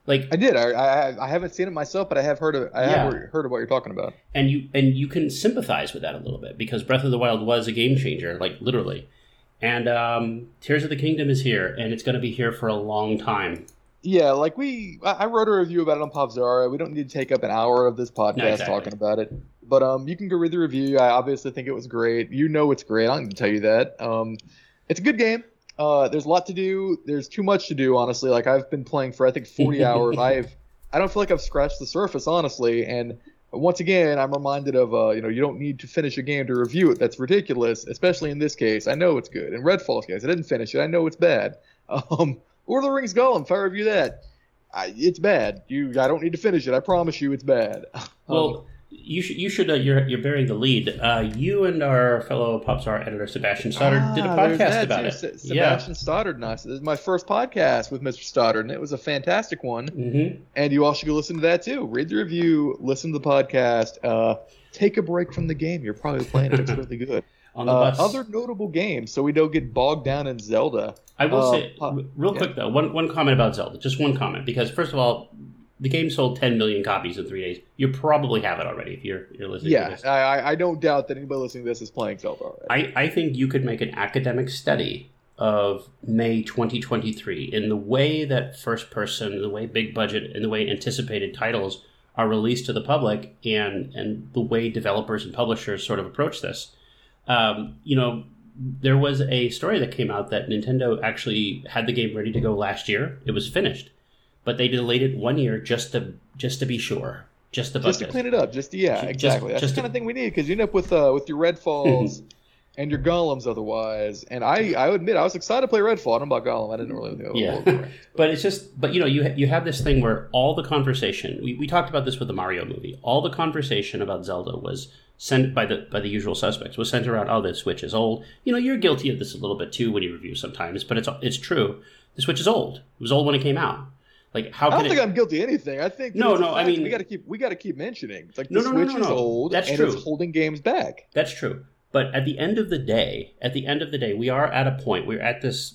Speaker 2: Like
Speaker 3: I did. I, I I haven't seen it myself, but I have heard of I
Speaker 2: Yeah.
Speaker 3: have heard of what you're talking about.
Speaker 2: and you and you can sympathize with that a little bit because Breath of the Wild was a game changer, like literally. And um, Tears of the Kingdom is here, and it's going to be here for a long time.
Speaker 3: Yeah, like we, I I wrote a review about it on PopZara. We don't need to take up an hour of this podcast
Speaker 2: No, exactly.
Speaker 3: talking about it. But um, you can go read the review. I obviously think it was great. You know it's great. I don't need to tell you that. Um, it's a good game. Uh, there's a lot to do. There's too much to do, honestly. Like I've been playing for I think forty hours. I've I don't feel like I've scratched the surface, honestly. And once again, I'm reminded of uh, you know, you don't need to finish a game to review it. That's ridiculous, especially in this case. I know it's good. In Redfall's case, I didn't finish it. I know it's bad. Um, Lord of the Rings Gollum, if I review that, I, it's bad. You, I don't need to finish it. I promise you, it's bad.
Speaker 2: Well, you should you should uh, you're you're bearing the lead. Uh, you and our fellow PopZara editor Sebastian Stoddard
Speaker 3: Ah,
Speaker 2: did a
Speaker 3: there's
Speaker 2: podcast
Speaker 3: that,
Speaker 2: about
Speaker 3: too.
Speaker 2: it.
Speaker 3: Se-
Speaker 2: yeah.
Speaker 3: Sebastian Stoddard and I. So this is my first podcast with Mister Stoddard, and it was a fantastic one.
Speaker 2: Mm-hmm.
Speaker 3: And you all should go listen to that too. Read the review, listen to the podcast, uh, take a break from the game. You're probably playing it. It's really good.
Speaker 2: On the
Speaker 3: Uh,
Speaker 2: bus.
Speaker 3: other notable games, so we don't get bogged down in Zelda.
Speaker 2: I will
Speaker 3: uh,
Speaker 2: say,
Speaker 3: uh,
Speaker 2: r- real
Speaker 3: yeah.
Speaker 2: quick though, one one comment about Zelda, just one comment, because first of all, the game sold ten million copies in three days. You probably have it already if you're you're listening to
Speaker 3: Yeah,
Speaker 2: this.
Speaker 3: I, I- I don't doubt that anybody listening to this is playing Zelda already.
Speaker 2: I, I think you could make an academic study of May twenty twenty-three in the way that first person, the way big budget, and the way anticipated titles are released to the public, and and the way developers and publishers sort of approach this. Um, you know, there was a story that came out that Nintendo actually had the game ready to go last year. It was finished, but they delayed it one year just to just to be sure, just to bug
Speaker 3: Just to
Speaker 2: this.
Speaker 3: clean it up. Just yeah,
Speaker 2: Just-
Speaker 3: exactly. That's
Speaker 2: just
Speaker 3: the
Speaker 2: to-
Speaker 3: kind of thing we need because you end up with uh, with your Redfalls and your Golems otherwise. And I I admit I was excited to play Redfall. I don't know about Golem. I didn't really know.
Speaker 2: Yeah, but it's just, but you know, you you have this thing where all the conversation. We, we talked about this with the Mario movie. All the conversation about Zelda was sent by the by the usual suspects. Was sent around. Oh, the Switch is old. You know, you're guilty of this a little bit too when you review sometimes, but it's it's true. The Switch is old. It was old when it came out. Like how
Speaker 3: I don't
Speaker 2: can
Speaker 3: think
Speaker 2: it?
Speaker 3: I'm guilty of anything. I think that
Speaker 2: No,
Speaker 3: it's a
Speaker 2: no, I
Speaker 3: fact
Speaker 2: mean-
Speaker 3: we got to keep we got to keep mentioning. It's like
Speaker 2: No,
Speaker 3: the
Speaker 2: no, no,
Speaker 3: Switch
Speaker 2: no,
Speaker 3: is
Speaker 2: no.
Speaker 3: old
Speaker 2: That's
Speaker 3: and
Speaker 2: true.
Speaker 3: it's holding games back.
Speaker 2: That's true. But at the end of the day, at the end of the day, we are at a point. We're at this.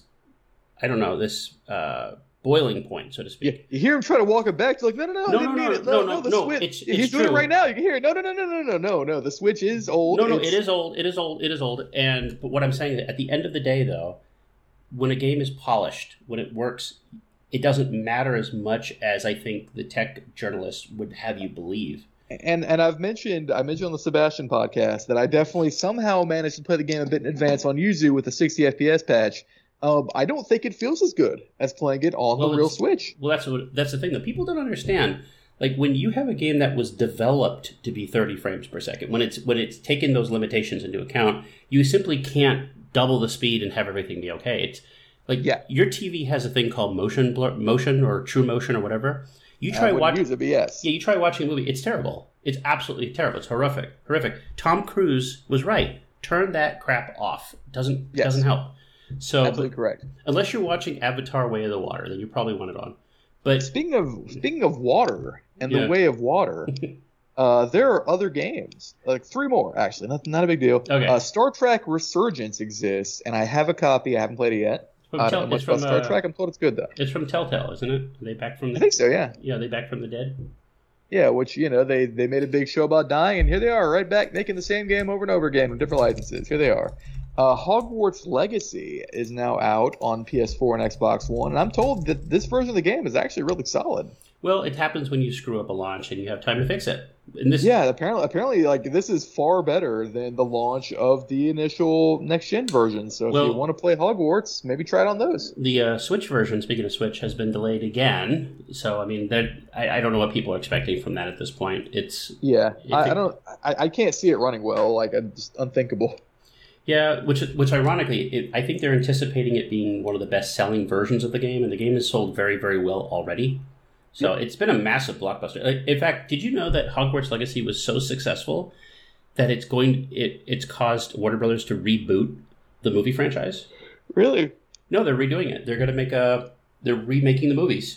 Speaker 2: I don't know this uh, boiling point, so to
Speaker 3: Yeah,
Speaker 2: speak.
Speaker 3: you hear him try to walk it back. You're like, no, no, no,
Speaker 2: No,
Speaker 3: I didn't
Speaker 2: no,
Speaker 3: mean
Speaker 2: no,
Speaker 3: it.
Speaker 2: no,
Speaker 3: No,
Speaker 2: no,
Speaker 3: no, the
Speaker 2: no,
Speaker 3: Switch.
Speaker 2: it's-
Speaker 3: He's
Speaker 2: it's
Speaker 3: doing
Speaker 2: true.
Speaker 3: it right now. You can hear it. No, no, no, no, no, no, no, no. The Switch is old.
Speaker 2: No, no,
Speaker 3: It's-
Speaker 2: it is old. It is old. It is old. And but what I'm saying is, at the end of the day, though, when a game is polished, when it works, it doesn't matter as much as I think the tech journalists would have you believe.
Speaker 3: And and I've mentioned I mentioned on the Sebastian podcast that I definitely somehow managed to play the game a bit in advance on Yuzu with the sixty F P S patch. Um, I don't think it feels as good as playing it on
Speaker 2: Well,
Speaker 3: the real
Speaker 2: it's-
Speaker 3: Switch.
Speaker 2: Well, that's what that's the thing that people don't understand. Like when you have a game that was developed to be thirty frames per second, when it's when it's taken those limitations into account, you simply can't double the speed and have everything be okay. It's like
Speaker 3: Yeah.
Speaker 2: your T V has a thing called motion blur, motion or true motion or whatever. You
Speaker 3: I
Speaker 2: try
Speaker 3: wouldn't
Speaker 2: watching.
Speaker 3: use it, but yes.
Speaker 2: Yeah, you try watching a movie. It's terrible. It's absolutely terrible. It's horrific. Horrific. Tom Cruise was right. Turn that crap off. Doesn't
Speaker 3: Yes.
Speaker 2: doesn't help. So,
Speaker 3: Absolutely
Speaker 2: but
Speaker 3: correct.
Speaker 2: unless you're watching Avatar: Way of the Water, then you probably want it on. But
Speaker 3: Speaking of speaking of water and
Speaker 2: Yeah.
Speaker 3: the way of water, uh, there are other games, like three more actually. Not not a big deal.
Speaker 2: Okay.
Speaker 3: Uh, Star Trek Resurgence exists, and I have a copy. I haven't played it yet.
Speaker 2: from
Speaker 3: I
Speaker 2: Tel-
Speaker 3: don't know much
Speaker 2: it's from
Speaker 3: about Star
Speaker 2: uh,
Speaker 3: Trek. I'm told it's good though.
Speaker 2: it's from Telltale, isn't it? Are they back from
Speaker 3: I
Speaker 2: the
Speaker 3: think so. Yeah.
Speaker 2: yeah? Are they back from the dead?
Speaker 3: Yeah, which, you know, they, they made a big show about dying, and here they are, right back making the same game over and over again with different licenses. Here they are. Uh, Hogwarts Legacy is now out on P S four and Xbox One, and I'm told that this version of the game is actually really solid.
Speaker 2: Well, it happens when you screw up a launch and you have time to fix it. And this,
Speaker 3: Yeah, apparently, apparently, like this is far better than the launch of the initial next gen version. So if
Speaker 2: Well-
Speaker 3: you want to play Hogwarts, maybe try it on those.
Speaker 2: the uh, Switch version, speaking of Switch, has been delayed again. So I mean, that I, I don't know what people are expecting from that at this point. It's
Speaker 3: Yeah,
Speaker 2: If
Speaker 3: I,
Speaker 2: it-
Speaker 3: I don't, I, I can't see it running well. Like, it's just unthinkable.
Speaker 2: yeah, which which ironically, it, I think they're anticipating it being one of the best selling versions of the game, and the game has sold very very well already. So it's been a massive blockbuster. Like, in fact, did you know that Hogwarts Legacy was so successful that it's going it it's caused Warner Brothers to reboot the movie franchise?
Speaker 3: Really?
Speaker 2: No, they're redoing it. They're going to make a they're remaking the movies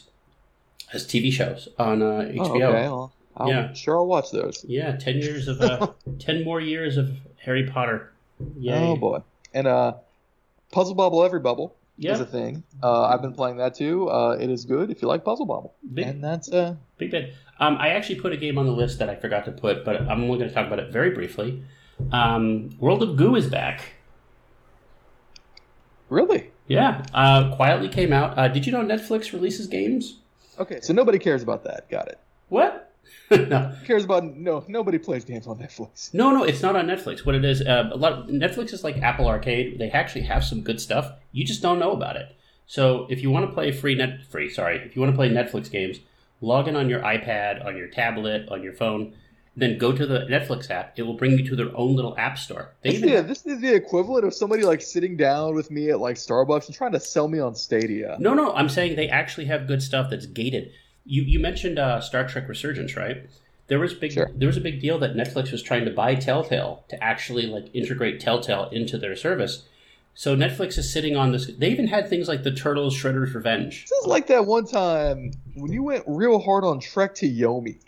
Speaker 2: as T V shows on uh, H B O.
Speaker 3: Oh, okay. Well, I'll,
Speaker 2: Yeah.
Speaker 3: sure, I'll watch those.
Speaker 2: Yeah, ten years of uh, ten more years of Harry Potter. Yay.
Speaker 3: Oh boy! And uh, Puzzle Bubble Every Bubble
Speaker 2: Yeah.
Speaker 3: is a thing. Uh, I've been playing that too. Uh, it is good if you like Puzzle Bobble.
Speaker 2: Big,
Speaker 3: and that's uh,
Speaker 2: big bit. Um, I actually put a game on the list that I forgot to put, but I'm only going to talk about it very briefly. Um, World of Goo is back.
Speaker 3: Really?
Speaker 2: Yeah. Uh, quietly came out. Uh, did you know Netflix releases games?
Speaker 3: Okay, so nobody cares about that. Got it.
Speaker 2: What? no.
Speaker 3: Who cares about no? Nobody plays games on Netflix.
Speaker 2: No, no, it's not on Netflix. What it is, uh, a lot of, Netflix is like Apple Arcade. They actually have some good stuff. You just don't know about it. So if you want to play free net free, sorry, if you want to play Netflix games, log in on your iPad, on your tablet, on your phone, then go to the Netflix app. It will bring you to their own little app store. They
Speaker 3: This,
Speaker 2: even
Speaker 3: yeah, this is the equivalent of somebody like sitting down with me at like Starbucks and trying to sell me on Stadia.
Speaker 2: No, no, I'm saying they actually have good stuff that's gated. You you mentioned uh, Star Trek Resurgence, right? There was big
Speaker 3: Sure.
Speaker 2: there was a big deal that Netflix was trying to buy Telltale to actually like integrate Telltale into their service. So Netflix is sitting on this. They even had things like the Turtles Shredder's Revenge.
Speaker 3: This is like that one time when you went real hard on Trek to Yomi.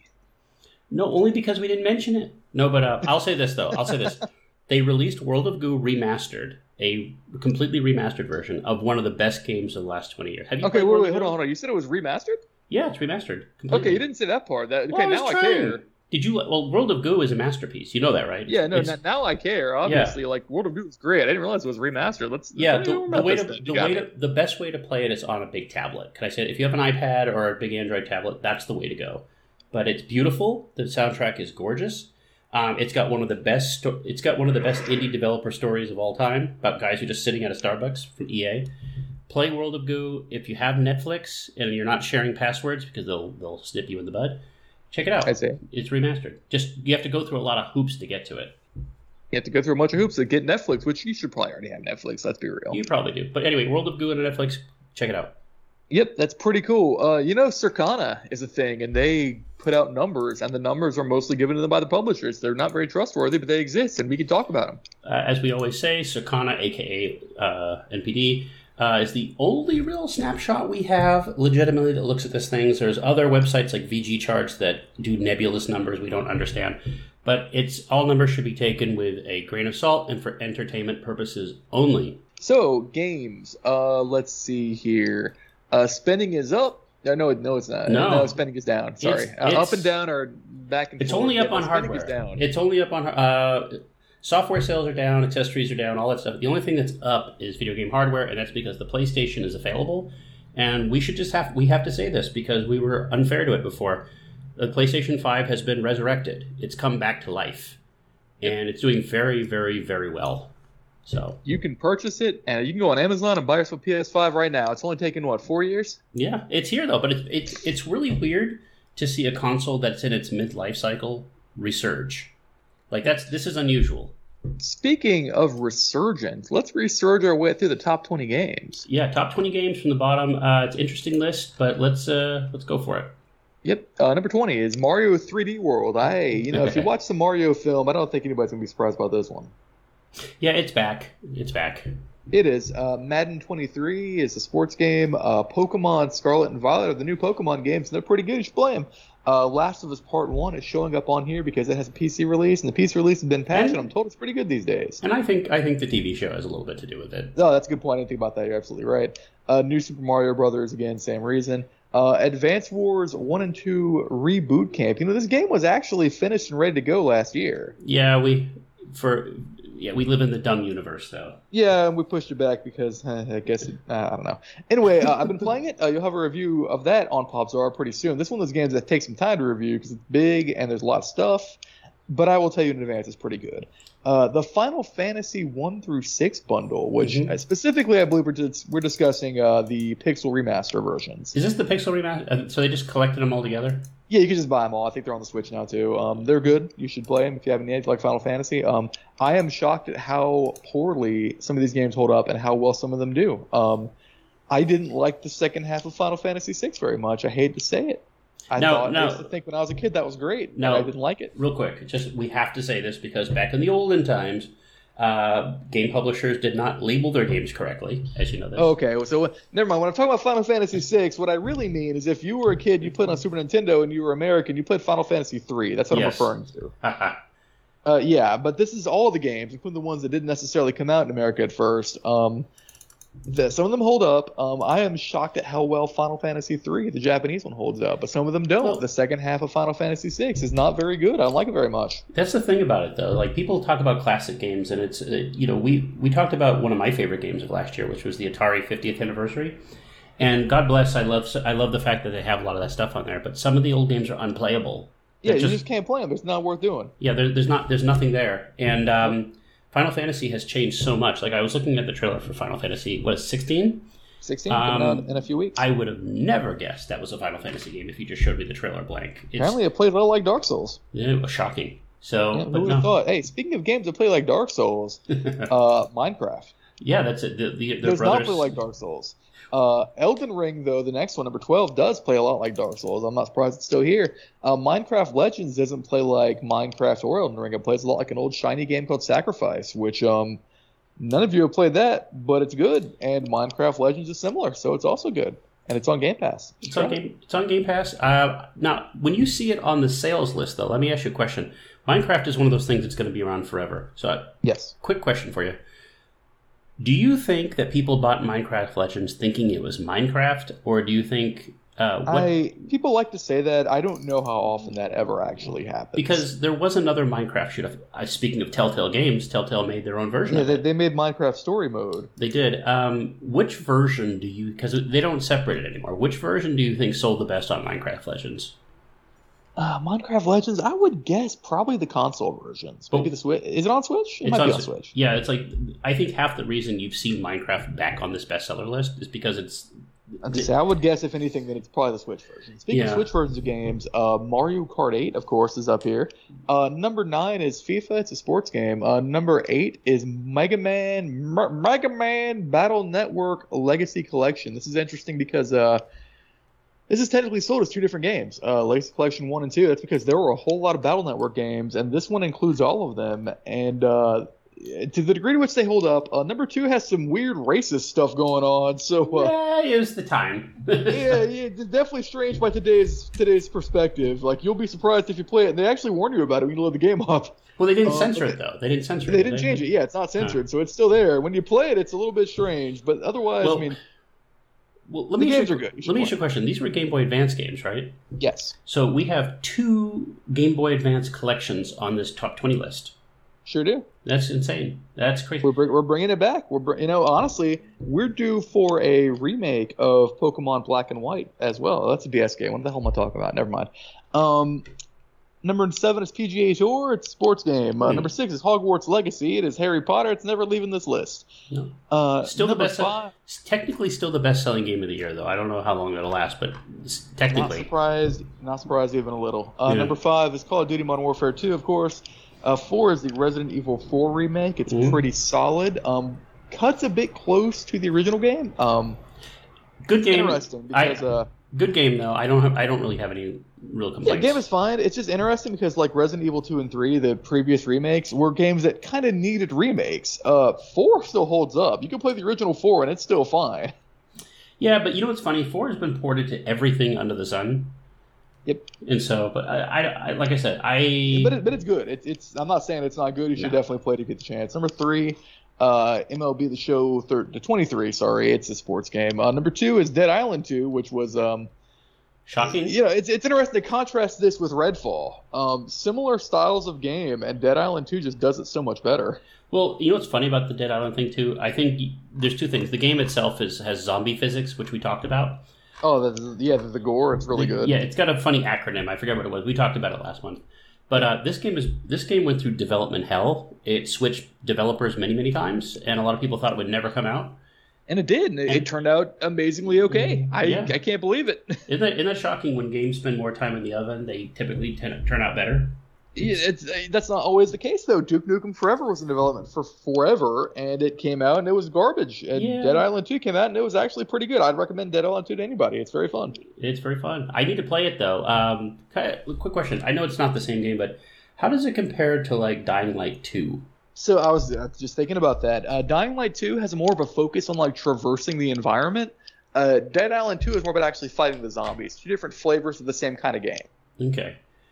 Speaker 2: No, only because we didn't mention it. No, but uh, I'll say this though. I'll say this. They released World of Goo remastered, a completely remastered version of one of the best games of the last twenty years. Have you
Speaker 3: Okay,
Speaker 2: played
Speaker 3: wait,
Speaker 2: World
Speaker 3: wait,
Speaker 2: of
Speaker 3: hold
Speaker 2: Goo?
Speaker 3: on, hold on. You said it was remastered?
Speaker 2: Yeah, it's remastered. Completely.
Speaker 3: Okay, you didn't say that part. That,
Speaker 2: Well,
Speaker 3: okay,
Speaker 2: was
Speaker 3: now I
Speaker 2: trying.
Speaker 3: care.
Speaker 2: Did you? Well, World of Goo is a masterpiece. You know that, right?
Speaker 3: Yeah, no,
Speaker 2: It's-
Speaker 3: n- now I care. Obviously, like World of Goo is great. I didn't realize it was remastered. Let's
Speaker 2: Yeah,
Speaker 3: let's
Speaker 2: the,
Speaker 3: talk
Speaker 2: the
Speaker 3: about
Speaker 2: way
Speaker 3: this
Speaker 2: to
Speaker 3: then.
Speaker 2: the
Speaker 3: You got
Speaker 2: way
Speaker 3: me.
Speaker 2: to the best way to play it is on a big tablet. Can I say it? If you have an iPad or a big Android tablet, that's the way to go. But it's beautiful. The soundtrack is gorgeous. Um, it's got one of the best. Sto- it's got one of the best indie developer stories of all time about guys who are just sitting at a Starbucks from E A. Play World of Goo. If you have Netflix and you're not sharing passwords because they'll they'll snip you in the bud, check it out.
Speaker 3: I see.
Speaker 2: It's remastered. Just you have to go through a lot of hoops to get to it.
Speaker 3: You have to go through a bunch of hoops to get Netflix, which you should probably already have Netflix. Let's be real.
Speaker 2: You probably do. But anyway, World of Goo on Netflix. Check it out.
Speaker 3: Yep, that's pretty cool. Uh, you know, Circana is a thing, and they put out numbers, and the numbers are mostly given to them by the publishers. They're not very trustworthy, but they exist, and we can talk about them.
Speaker 2: Uh, as we always say, Circana, aka uh, N P D, uh, is the only real snapshot we have legitimately that looks at this thing. So there's other websites like V G Charts that do nebulous numbers we don't understand. But it's all numbers should be taken with a grain of salt and for entertainment purposes only.
Speaker 3: So, games. Uh, let's see here. Uh, spending is up. No, no, no, it's not.
Speaker 2: No.
Speaker 3: no spending is down. Sorry.
Speaker 2: It's-
Speaker 3: uh,
Speaker 2: it's-
Speaker 3: up and down are back and
Speaker 2: It's
Speaker 3: forth.
Speaker 2: only
Speaker 3: Yeah,
Speaker 2: up on
Speaker 3: but spending
Speaker 2: hardware.
Speaker 3: is down.
Speaker 2: It's only up on uh, software sales are down, accessories are down, all that stuff. The only thing that's up is video game hardware, and that's because the PlayStation is available. And we should just have we have to say this because we were unfair to it before. The PlayStation five has been resurrected. It's come back to life, and it's doing very, very, very well. So
Speaker 3: You can purchase it, and you can go on Amazon and buy yourself a P S five right now. It's only taken, what, four years?
Speaker 2: yeah, it's here though. But it's it's it's really weird to see a console that's in its mid life cycle resurge. Like that's this is unusual.
Speaker 3: Speaking of resurgence, let's resurge our way through the top twenty games.
Speaker 2: Yeah, top twenty games from the bottom. Uh, it's an interesting list, but let's uh, let's go for it.
Speaker 3: Yep, uh, number twenty is Mario three D World. I, you know, if you watch the Mario film, I don't think anybody's gonna be surprised about this one.
Speaker 2: Yeah, it's back. It's back.
Speaker 3: It is. Uh, Madden twenty-three is a sports game. Uh, Pokemon Scarlet and Violet are the new Pokemon games, and they're pretty good. You should play them. Uh, Last of Us Part one is showing up on here because it has a P C release, and the P C release has been patched, and I'm told it's pretty good these days.
Speaker 2: And I think I think the T V show has a little bit to do with it.
Speaker 3: No, that's a good point. I didn't think about that. You're absolutely right. Uh, New Super Mario Brothers, again, same reason. Uh, Advance Wars one and two Reboot Camp. You know, this game was actually finished and ready to go last year.
Speaker 2: Yeah, we for yeah we live in the dumb universe though.
Speaker 3: Yeah, and we pushed it back because uh, I guess it, uh, I don't know. Anyway, uh, I've been playing it. Uh, you'll have a review of that on PopZara pretty soon. This is one of those games that takes some time to review because it's big and there's a lot of stuff. But I will tell you in advance, it's pretty good. Uh, the Final Fantasy one through six bundle, which
Speaker 2: Mhm.
Speaker 3: uh, specifically I believe we're, dis- we're discussing uh, the Pixel remaster versions.
Speaker 2: Is this the Pixel remaster? Uh, So they just collected them all together?
Speaker 3: Yeah, you can just buy them all. I think they're on the Switch now too. Um, they're good. You should play them if you haven't yet. If you like Final Fantasy. Um, I am shocked at how poorly some of these games hold up and how well some of them do. Um, I didn't like the second half of Final Fantasy six very much. I hate to say it. I
Speaker 2: No,
Speaker 3: thought
Speaker 2: no.
Speaker 3: I used to think when I was a kid that was great.
Speaker 2: No.
Speaker 3: but I didn't like it.
Speaker 2: Real quick, just we have to say this because back in the olden times, uh, game publishers did not label their games correctly, as you know this.
Speaker 3: Okay, well, so never mind. When I'm talking about Final Fantasy six, what I really mean is if you were a kid, you played on Super Nintendo, and you were American, you played Final Fantasy three. That's what
Speaker 2: Yes.
Speaker 3: I'm referring to.
Speaker 2: Haha.
Speaker 3: Uh, yeah, but this is all the games, including the ones that didn't necessarily come out in America at first. Um, The, some of them hold up. Um, I am shocked at how well Final Fantasy three, the Japanese one, holds up, but some of them don't.
Speaker 2: Well,
Speaker 3: the second half of Final Fantasy six is not very good. I don't like it very much.
Speaker 2: That's the thing about it, though. Like, people talk about classic games, and it's, uh, you know, we, we talked about one of my favorite games of last year, which was the Atari fiftieth anniversary. And God bless, I love I love the fact that they have a lot of that stuff on there, but some of the old games are unplayable.
Speaker 3: Yeah,
Speaker 2: They're
Speaker 3: you just can't play them. It's not worth doing.
Speaker 2: Yeah, there, there's not there's nothing there. And um, Final Fantasy has changed so much. Like, I was looking at the trailer for Final Fantasy, what is sixteen?
Speaker 3: sixteen coming
Speaker 2: Um,
Speaker 3: out in a few weeks.
Speaker 2: I would have never guessed that was a Final Fantasy game if you just showed me the trailer blank. It's,
Speaker 3: Apparently, it played a little like Dark Souls.
Speaker 2: yeah, it was shocking. So,
Speaker 3: Yeah, who
Speaker 2: but
Speaker 3: would have
Speaker 2: no.
Speaker 3: thought? Hey, speaking of games that play like Dark Souls, uh, Minecraft
Speaker 2: Yeah, that's it. The, the, their
Speaker 3: does
Speaker 2: brothers.
Speaker 3: not play like Dark Souls. Uh, Elden Ring, though, the next one, number twelve, does play a lot like Dark Souls. I'm not surprised it's still here. Uh, Minecraft Legends doesn't play like Minecraft or Elden Ring. It plays a lot like an old shiny game called Sacrifice, which um, none of you have played that, but it's good. And Minecraft Legends is similar, so it's also good. And it's on Game Pass.
Speaker 2: It's on Game, it's on Game Pass. Uh, now, when you see it on the sales list, though, let me ask you a question. Minecraft is one of those things that's going to be around forever. So, uh,
Speaker 3: Yes.
Speaker 2: quick question for you. Do you think that people bought Minecraft Legends thinking it was Minecraft, or do you think... Uh, what,
Speaker 3: I people like to say that. I don't know how often that ever actually happens.
Speaker 2: because there was another Minecraft shoot. Uh, speaking of Telltale Games, Telltale made their own version
Speaker 3: yeah,
Speaker 2: of
Speaker 3: they,
Speaker 2: it.
Speaker 3: they made Minecraft Story Mode.
Speaker 2: They did. Um, which version do you... Because they don't separate it anymore. Which version do you think sold the best on Minecraft Legends?
Speaker 3: Uh, Minecraft Legends, I would guess probably the console versions. Maybe
Speaker 2: Oh.
Speaker 3: the Switch. Is it on Switch? It
Speaker 2: It's
Speaker 3: might
Speaker 2: on
Speaker 3: be on
Speaker 2: Swi-
Speaker 3: Switch.
Speaker 2: Yeah, it's like... I think half the reason you've seen Minecraft back on this bestseller list is because it's...
Speaker 3: I'd say I would guess, if anything, that it's probably the Switch version. Speaking
Speaker 2: Yeah.
Speaker 3: of Switch versions of games, uh, Mario Kart eight, of course, is up here. Uh, number nine is FIFA. It's a sports game. Uh, number eight is Mega Man, M- Mega Man Battle Network Legacy Collection. This is interesting because uh, this is technically sold as two different games, uh, Legacy Collection one and two. That's because there were a whole lot of Battle Network games, and this one includes all of them. And uh, to the degree to which they hold up, uh, number two has some weird racist stuff going on. So uh,
Speaker 2: Yeah, it was the time.
Speaker 3: yeah, yeah, it's definitely strange by today's today's perspective. Like, you'll be surprised if you play it, and they actually warn you about it when you load the game up.
Speaker 2: Well, they didn't
Speaker 3: Uh,
Speaker 2: censor
Speaker 3: okay.
Speaker 2: it, though. They didn't censor it.
Speaker 3: They
Speaker 2: did
Speaker 3: didn't change it. Yeah, it's not censored, so it's still there. When you play it, it's a little bit strange, but otherwise,
Speaker 2: Well,
Speaker 3: I mean,
Speaker 2: Well, let
Speaker 3: The
Speaker 2: me ask
Speaker 3: games
Speaker 2: you,
Speaker 3: are good. You should
Speaker 2: Let me
Speaker 3: play.
Speaker 2: ask you a question. These were Game Boy Advance games, right?
Speaker 3: yes,
Speaker 2: So we have two Game Boy Advance collections on this top twenty list.
Speaker 3: sure do.
Speaker 2: That's insane. That's crazy.
Speaker 3: We're bring, we're bringing it back. We're br- you know honestly, we're due for a remake of Pokemon Black and White as well. That's a B S game. What the hell am I talking about? Never mind. Um, number seven is P G A Tour. It's a sports game. Uh,
Speaker 2: Hmm.
Speaker 3: Number six is Hogwarts Legacy. It is Harry Potter. It's never leaving this list.
Speaker 2: No.
Speaker 3: Uh,
Speaker 2: Still the
Speaker 3: number
Speaker 2: best.
Speaker 3: five.
Speaker 2: Technically, still the best-selling game of the year, though. I don't know how long it'll last, but it's
Speaker 3: Not
Speaker 2: technically,
Speaker 3: surprised. Not surprised even a little. Uh,
Speaker 2: Yeah.
Speaker 3: Number five is Call of Duty Modern Warfare two, of course. Uh, four is the Resident Evil four remake. It's
Speaker 2: Mhm.
Speaker 3: pretty solid. Um, cuts a bit close to the original game. Um,
Speaker 2: good game.
Speaker 3: interesting because
Speaker 2: I,
Speaker 3: uh,
Speaker 2: good game though. I don't. Have, I don't really have any real
Speaker 3: yeah,
Speaker 2: complaints.
Speaker 3: the game is fine. It's just interesting because like Resident Evil two and three, the previous remakes were games that kind of needed remakes. Uh, four still holds up. You can play the original four and it's still fine.
Speaker 2: Yeah, but you know what's funny? Four has been ported to everything under the sun.
Speaker 3: Yep.
Speaker 2: And so, but I, I, I like I said, I.
Speaker 3: But it, but it's good. It's it's. I'm not saying it's not good. You should
Speaker 2: No.
Speaker 3: definitely play to get the chance. Number three, uh, M L B The Show thir- the twenty-three. Sorry, it's a sports game. Uh, number two is Dead Island two, which was um,
Speaker 2: Shocking.
Speaker 3: you know, it's it's interesting to contrast this with Redfall. Um, similar styles of game, and Dead Island two just does it so much better.
Speaker 2: Well, you know what's funny about the Dead Island thing too? I think there's two things. The game itself is has zombie physics, which we talked about.
Speaker 3: Oh, the, the, yeah, the, the gore, it's really good.
Speaker 2: Yeah, it's got a funny acronym. I forget what it was. We talked about it last month. But uh, this game is this game went through development hell. It switched developers many, many times, and a lot of people thought it would never come out.
Speaker 3: And it did. And it, it turned out amazingly okay. I
Speaker 2: Yeah.
Speaker 3: I can't believe it.
Speaker 2: Isn't that, isn't that shocking? When games spend more time in the oven, they typically tend to turn out better.
Speaker 3: Yeah, it's, that's not always the case, though. Duke Nukem Forever was in development for forever, and it came out, and it was garbage. And
Speaker 2: Yeah.
Speaker 3: Dead Island two came out, and it was actually pretty good. I'd recommend Dead Island two to anybody. It's very fun.
Speaker 2: It's very fun. I need to play it though. Um, kind of- quick question. I know it's not the same game, but how does it compare to like Dying Light two?
Speaker 3: So I was uh, just thinking about that. Uh, Dying Light two has more of a focus on like traversing the environment. Uh, Dead Island two is more about actually fighting the zombies. Two different flavors of the same kind of game.
Speaker 2: Okay.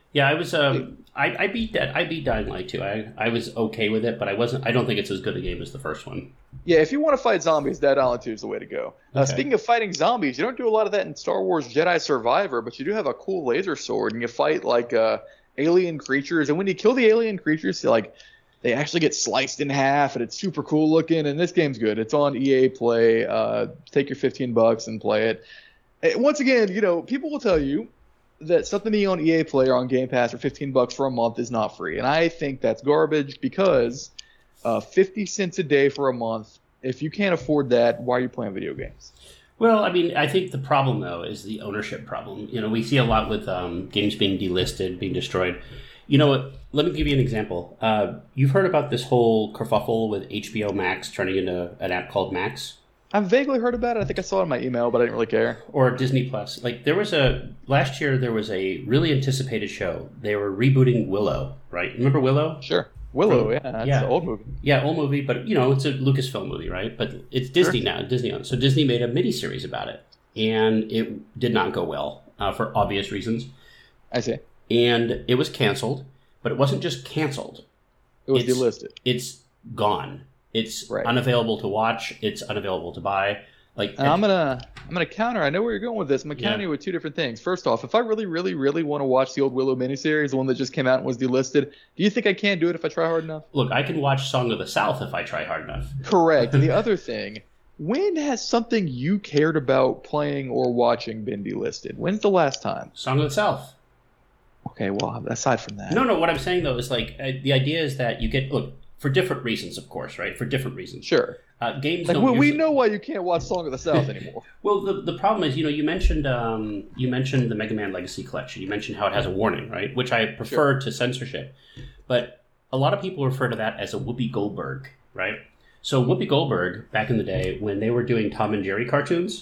Speaker 2: Yeah, I was. Um, I, I beat that. I beat Dying Light too. I I was okay with it, but I wasn't. I don't think it's as good a game as the first one.
Speaker 3: Yeah, if you want to fight zombies, Dead Island two is the way to go. Uh,
Speaker 2: Okay.
Speaker 3: Speaking of fighting zombies, you don't do a lot of that in Star Wars Jedi Survivor, but you do have a cool laser sword, and you fight like uh, alien creatures. And when you kill the alien creatures, like they actually get sliced in half, and it's super cool looking. And this game's good. It's on E A Play. Uh, take your fifteen bucks and play it. And once again, you know, people will tell you that something to be on E A Play or on Game Pass for fifteen bucks for a month is not free, and I think that's garbage because uh, fifty cents a day for a month. If you can't afford that, why are you playing video games?
Speaker 2: Well, I mean, I think the problem though is the ownership problem. You know, we see a lot with um, games being delisted, being destroyed. You know what? Let me give you an example. Uh, you've heard about this whole kerfuffle with H B O Max turning into an app called Max?
Speaker 3: I've vaguely heard about it. I think I saw it in my email, but I didn't really care.
Speaker 2: Or Disney Plus. Like there was a last year there was a really anticipated show. They were rebooting Willow, right? Remember Willow?
Speaker 3: Sure. Willow,
Speaker 2: From-
Speaker 3: yeah, that's
Speaker 2: yeah.
Speaker 3: an old movie.
Speaker 2: Yeah, old movie, but you know, it's a Lucasfilm movie, right? But it's Disney now, Disney owns. So Disney made a miniseries about it. And it did not go well, uh, for obvious reasons.
Speaker 3: I see.
Speaker 2: And it was canceled, but it wasn't just canceled.
Speaker 3: It was
Speaker 2: It's-
Speaker 3: delisted.
Speaker 2: It's gone. It's
Speaker 3: Right.
Speaker 2: unavailable to watch. It's unavailable to buy. Like
Speaker 3: And I'm gonna I'm gonna counter. I know where you're going with this. I'm gonna
Speaker 2: Yeah.
Speaker 3: counter you with two different things. First off, if I really, really, really want to watch the old Willow miniseries, the one that just came out and was delisted, do you think I can do it if I try hard enough?
Speaker 2: look, I can watch Song of the South if I try hard enough.
Speaker 3: Correct. And the other thing, when has something you cared about playing or watching been delisted? When's the last time?
Speaker 2: Song of the South.
Speaker 3: Okay, well, aside from that.
Speaker 2: No, no. What I'm saying though is like uh, the idea is that you get look for different reasons, of course, right? For different reasons.
Speaker 3: Sure.
Speaker 2: Uh, games.
Speaker 3: Like,
Speaker 2: don't
Speaker 3: we, we
Speaker 2: usually-
Speaker 3: know why you can't watch Song of the South anymore.
Speaker 2: Well, the the problem is, you know, you mentioned um, you mentioned the Mega Man Legacy Collection. You mentioned how it has a warning, right? Which I prefer to censorship, but a lot of people refer to that as a Whoopi Goldberg, right? So Whoopi Goldberg, back in the day when they were doing Tom and Jerry cartoons,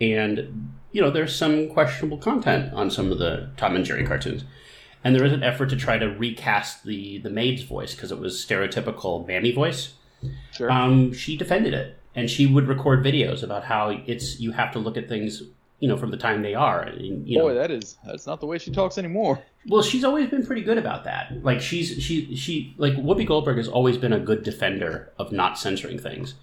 Speaker 2: and you know, there's some questionable content on some of the Tom and Jerry cartoons, and there is an effort to try to recast the the maid's voice because it was stereotypical mammy voice.
Speaker 3: Sure.
Speaker 2: Um, she defended it, and she would record videos about how it's you have to look at things, you know, from the time they are. And, you know,
Speaker 3: Boy, that is that's not the way she talks anymore.
Speaker 2: well, she's always been pretty good about that. Like she's she she like Whoopi Goldberg has always been a good defender of not censoring things.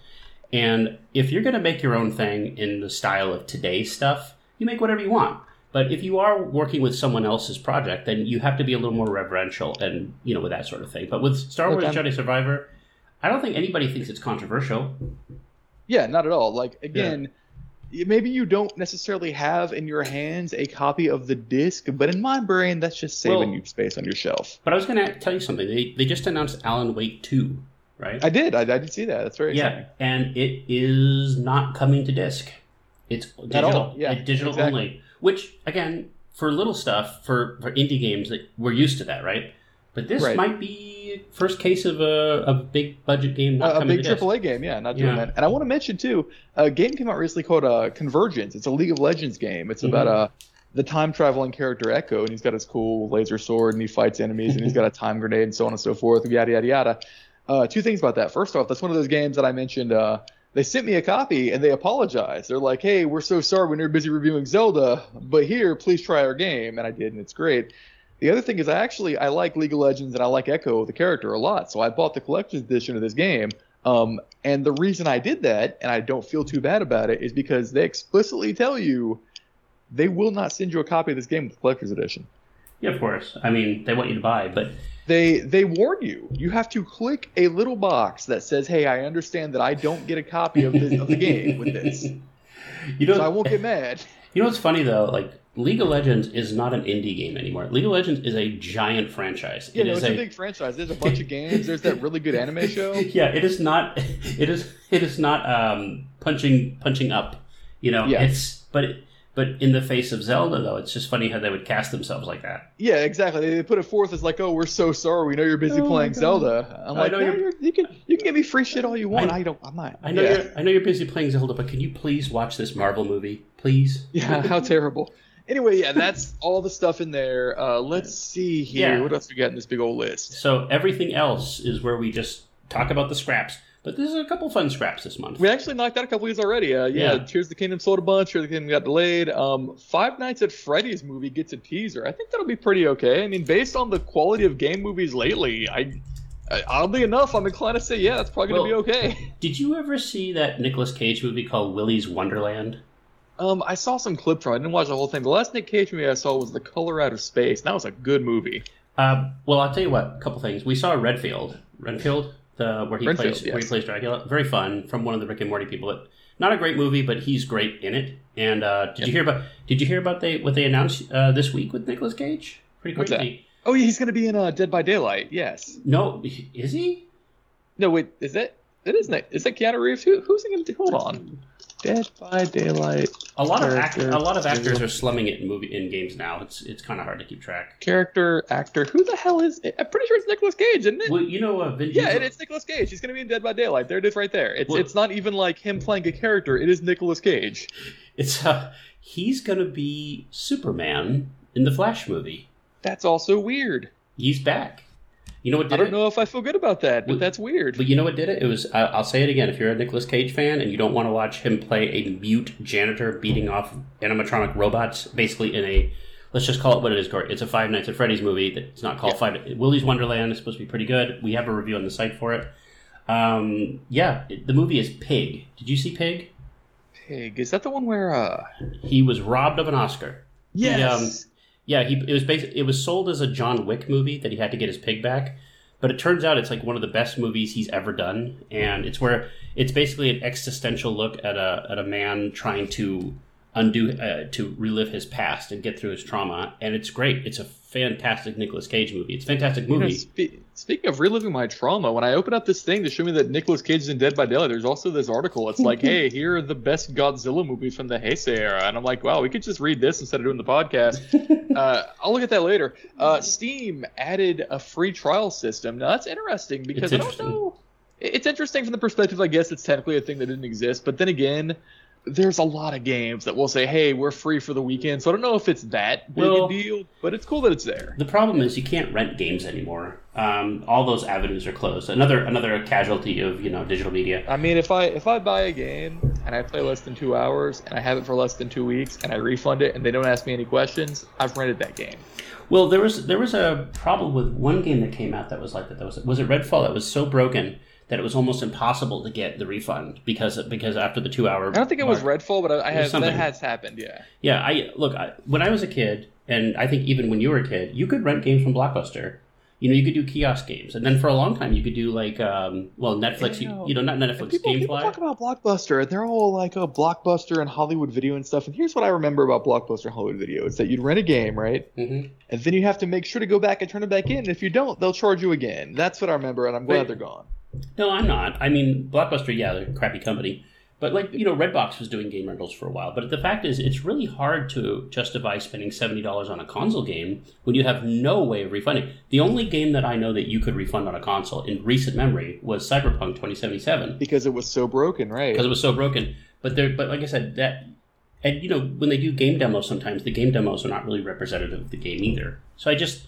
Speaker 2: And if you're going to make your own thing in the style of today's stuff, you make whatever you want. But if you are working with someone else's project, then you have to be a little more reverential and, you know, with that sort of thing. But with Star
Speaker 3: Look,
Speaker 2: Wars
Speaker 3: I'm-
Speaker 2: Jedi Survivor, I don't think anybody thinks it's controversial.
Speaker 3: Yeah, not at all. Like, again, y maybe you don't necessarily have in your hands a copy of the disc, but in my brain, that's just saving
Speaker 2: Well-
Speaker 3: you space on your shelf.
Speaker 2: But I was going to tell you something. They they just announced Alan Wake two, right?
Speaker 3: I did. I, I did see that. That's very exciting.
Speaker 2: yeah, and it is not coming to disc. It's digital,
Speaker 3: all, yeah,
Speaker 2: uh, digital
Speaker 3: exactly.
Speaker 2: only. Which again, for little stuff, for, for indie games, that we're used to that, right? But this
Speaker 3: Right.
Speaker 2: might be first case of a, a big budget game not
Speaker 3: Uh, a
Speaker 2: coming
Speaker 3: big
Speaker 2: to disc.
Speaker 3: triple A game, yeah, not doing
Speaker 2: Yeah.
Speaker 3: that. And I want to mention too, a game came out recently called uh, Convergence. It's a League of Legends game. It's about
Speaker 2: Mhm.
Speaker 3: uh, the time traveling character Echo, and he's got his cool laser sword, and he fights enemies, and he's got a time grenade, and so on and so forth, yada yada yada. Uh, two things about that. First off, that's one of those games that I mentioned. Uh, they sent me a copy, and they apologized. They're like, "Hey, we're so sorry when you're busy reviewing Zelda, but here, please try our game." And I did, and it's great. The other thing is, I actually I like League of Legends and I like Echo, the character, a lot. So I bought the collector's edition of this game. Um, and the reason I did that, and I don't feel too bad about it, is because they explicitly tell you they will not send you a copy of this game with the collector's edition.
Speaker 2: Yeah, of course. I mean, they want you to buy, but
Speaker 3: They they warn you. You have to click a little box that says, "Hey, I understand that I don't get a copy of, this, of the game with this,
Speaker 2: you know,
Speaker 3: so I won't get mad."
Speaker 2: you know what's funny though? Like League of Legends is not an indie game anymore. League of Legends is a giant franchise.
Speaker 3: Yeah,
Speaker 2: It
Speaker 3: no,
Speaker 2: is
Speaker 3: it's a, big franchise. There's a bunch of games. There's that really good anime show.
Speaker 2: Yeah, it is not. It is. It is not um, punching punching up. You know,
Speaker 3: Yeah.
Speaker 2: it's but it, but in the face of Zelda, though, it's just funny how they would cast themselves like that.
Speaker 3: Yeah, exactly. They put it forth as like, "Oh, we're so sorry. We know you're busy
Speaker 2: Oh my
Speaker 3: playing
Speaker 2: God.
Speaker 3: Zelda." I'm
Speaker 2: I
Speaker 3: like,
Speaker 2: know
Speaker 3: "No,
Speaker 2: you're-
Speaker 3: you're, you can you can give me free shit all you want. I,
Speaker 2: I-
Speaker 3: don't. I'm not."
Speaker 2: I know
Speaker 3: yeah.
Speaker 2: you're. I know you're busy playing Zelda, but can you please watch this Marvel movie, please?
Speaker 3: Yeah, how terrible. Anyway, yeah, that's all the stuff in there. Uh, let's see here.
Speaker 2: Yeah.
Speaker 3: What else we got in this big old list?
Speaker 2: So everything else is where we just talk about the scraps. But there's a couple fun scraps this month.
Speaker 3: We actually knocked out a couple of these already. Uh, yeah,
Speaker 2: Yeah.
Speaker 3: Tears of the Kingdom sold a bunch. Tears of the Kingdom got delayed. Um, Five Nights at Freddy's movie gets a teaser. I think that'll be pretty okay. I mean, based on the quality of game movies lately, I, I oddly enough, I'm inclined to say, yeah, that's probably going to
Speaker 2: Well,
Speaker 3: be okay.
Speaker 2: Did you ever see that Nicolas Cage movie called Willy's Wonderland?
Speaker 3: Um, I saw some clips from it. I didn't watch the whole thing. The last Nick Cage movie I saw was The Color Out of Space. And that was a good movie.
Speaker 2: Uh, well, I'll tell you what. A couple things. We saw Redfield. Redfield, the where he
Speaker 3: Renfield,
Speaker 2: plays
Speaker 3: yes.
Speaker 2: where he plays Dracula. Very fun. From one of the Rick and Morty people. It, not a great movie, but he's great in it. And uh, did
Speaker 3: Yep.
Speaker 2: you hear about? Did you hear about they what they announced uh, this week with Nicolas Cage? Pretty
Speaker 3: What's that?
Speaker 2: crazy.
Speaker 3: Oh, yeah, he's going to be in uh, Dead by Daylight. Yes.
Speaker 2: No, is he?
Speaker 3: No, wait, is that it? Isn't it? Is that Keanu Reeves? Who, who's he going to? Hold on. Dead by Daylight.
Speaker 2: A lot of act,
Speaker 3: Character.
Speaker 2: a lot of actors are slumming it in movie in games now. It's it's kind of hard to keep track.
Speaker 3: Character, actor. Who the hell is it? I'm pretty sure it's Nicolas Cage, isn't it?
Speaker 2: Well, you know, uh, Vin
Speaker 3: Yeah,
Speaker 2: Diesel-
Speaker 3: it, it's Nicolas Cage. He's going to be in Dead by Daylight. There it is right there. It's
Speaker 2: Well-
Speaker 3: it's not even like him playing a character. It is Nicolas Cage.
Speaker 2: It's uh, he's gonna be Superman in the Flash movie.
Speaker 3: That's also weird.
Speaker 2: He's back. You know what did
Speaker 3: I don't
Speaker 2: it?
Speaker 3: know if I feel good about that, but
Speaker 2: Well,
Speaker 3: that's weird.
Speaker 2: But you know what did it? It was. I I'll say it again. If you're a Nicolas Cage fan and you don't want to watch him play a mute janitor beating off animatronic robots, basically in a, let's just call it what it is, Court. It's a Five Nights at Freddy's movie. That's not called
Speaker 3: Yeah.
Speaker 2: Five. Willy's Wonderland is supposed to be pretty good. We have a review on the site for it. Um, yeah, it- the movie is Pig. Did you see Pig?
Speaker 3: Pig. Is that the one where? uh
Speaker 2: He was robbed of an Oscar.
Speaker 3: Yes.
Speaker 2: Yeah, he it was basi- it was sold as a John Wick movie that he had to get his pig back, but it turns out it's like one of the best movies he's ever done, and it's where it's basically an existential look at a at a man trying to undo uh, to relive his past and get through his trauma, and it's great. It's a fantastic Nicolas Cage movie. It's a fantastic
Speaker 3: You know,
Speaker 2: movie.
Speaker 3: spe- speaking of reliving my trauma, when I open up this thing to show me that Nicolas Cage is in Dead by Daylight, there's also this article. It's like, hey, here are the best Godzilla movies from the Heisei era. And I'm like, wow, we could just read this instead of doing the podcast. uh, I'll look at that later. Uh, Steam added a free trial system. Now, that's interesting because
Speaker 2: It's
Speaker 3: I don't
Speaker 2: interesting.
Speaker 3: know. It's interesting from the perspective, I guess it's technically a thing that didn't exist. But then again, there's a lot of games that will say, hey, we're free for the weekend. So I don't know if it's that big
Speaker 2: Well-
Speaker 3: a deal, but it's cool that it's there.
Speaker 2: The problem is you can't rent games anymore. Um, all those avenues are closed. Another another casualty of you know digital media.
Speaker 3: I mean, if I if I buy a game and I play less than two hours and I have it for less than two weeks and I refund it and they don't ask me any questions, I've rented that game.
Speaker 2: Well, there was there was a problem with one game that came out that was like that. That was was it Redfall that was so broken that it was almost impossible to get the refund because because after the two hour.
Speaker 3: I don't think it was Redfall, but I, I
Speaker 2: It was
Speaker 3: have
Speaker 2: something.
Speaker 3: that has happened. Yeah.
Speaker 2: Yeah, I look I, when I was a kid, and I think even when you were a kid, you could rent games from Blockbuster. You know, you could do kiosk games, and then for a long time, you could do like, um, well, Netflix.
Speaker 3: Yeah.
Speaker 2: You, you know, not Netflix,
Speaker 3: People, people
Speaker 2: GameFly.
Speaker 3: talk about Blockbuster, and they're all like, oh, Blockbuster and Hollywood Video and stuff. And here's what I remember about Blockbuster and Hollywood Video: is that you'd rent a game, right?
Speaker 2: hmm
Speaker 3: And then you have to make sure to go back and turn it back in. And if you don't, they'll charge you again. That's what I remember, and I'm glad
Speaker 2: Wait.
Speaker 3: they're gone.
Speaker 2: No, I'm not. I mean, Blockbuster, yeah, they're a crappy company. But, like, you know, Redbox was doing game rentals for a while. But the fact is, it's really hard to justify spending seventy dollars on a console game when you have no way of refunding. The only game that I know that you could refund on a console in recent memory was Cyberpunk twenty seventy-seven
Speaker 3: Because it was so broken, right?
Speaker 2: because it was so broken. But there, but like I said, that, and, you know, when they do game demos sometimes, the game demos are not really representative of the game either. So I just...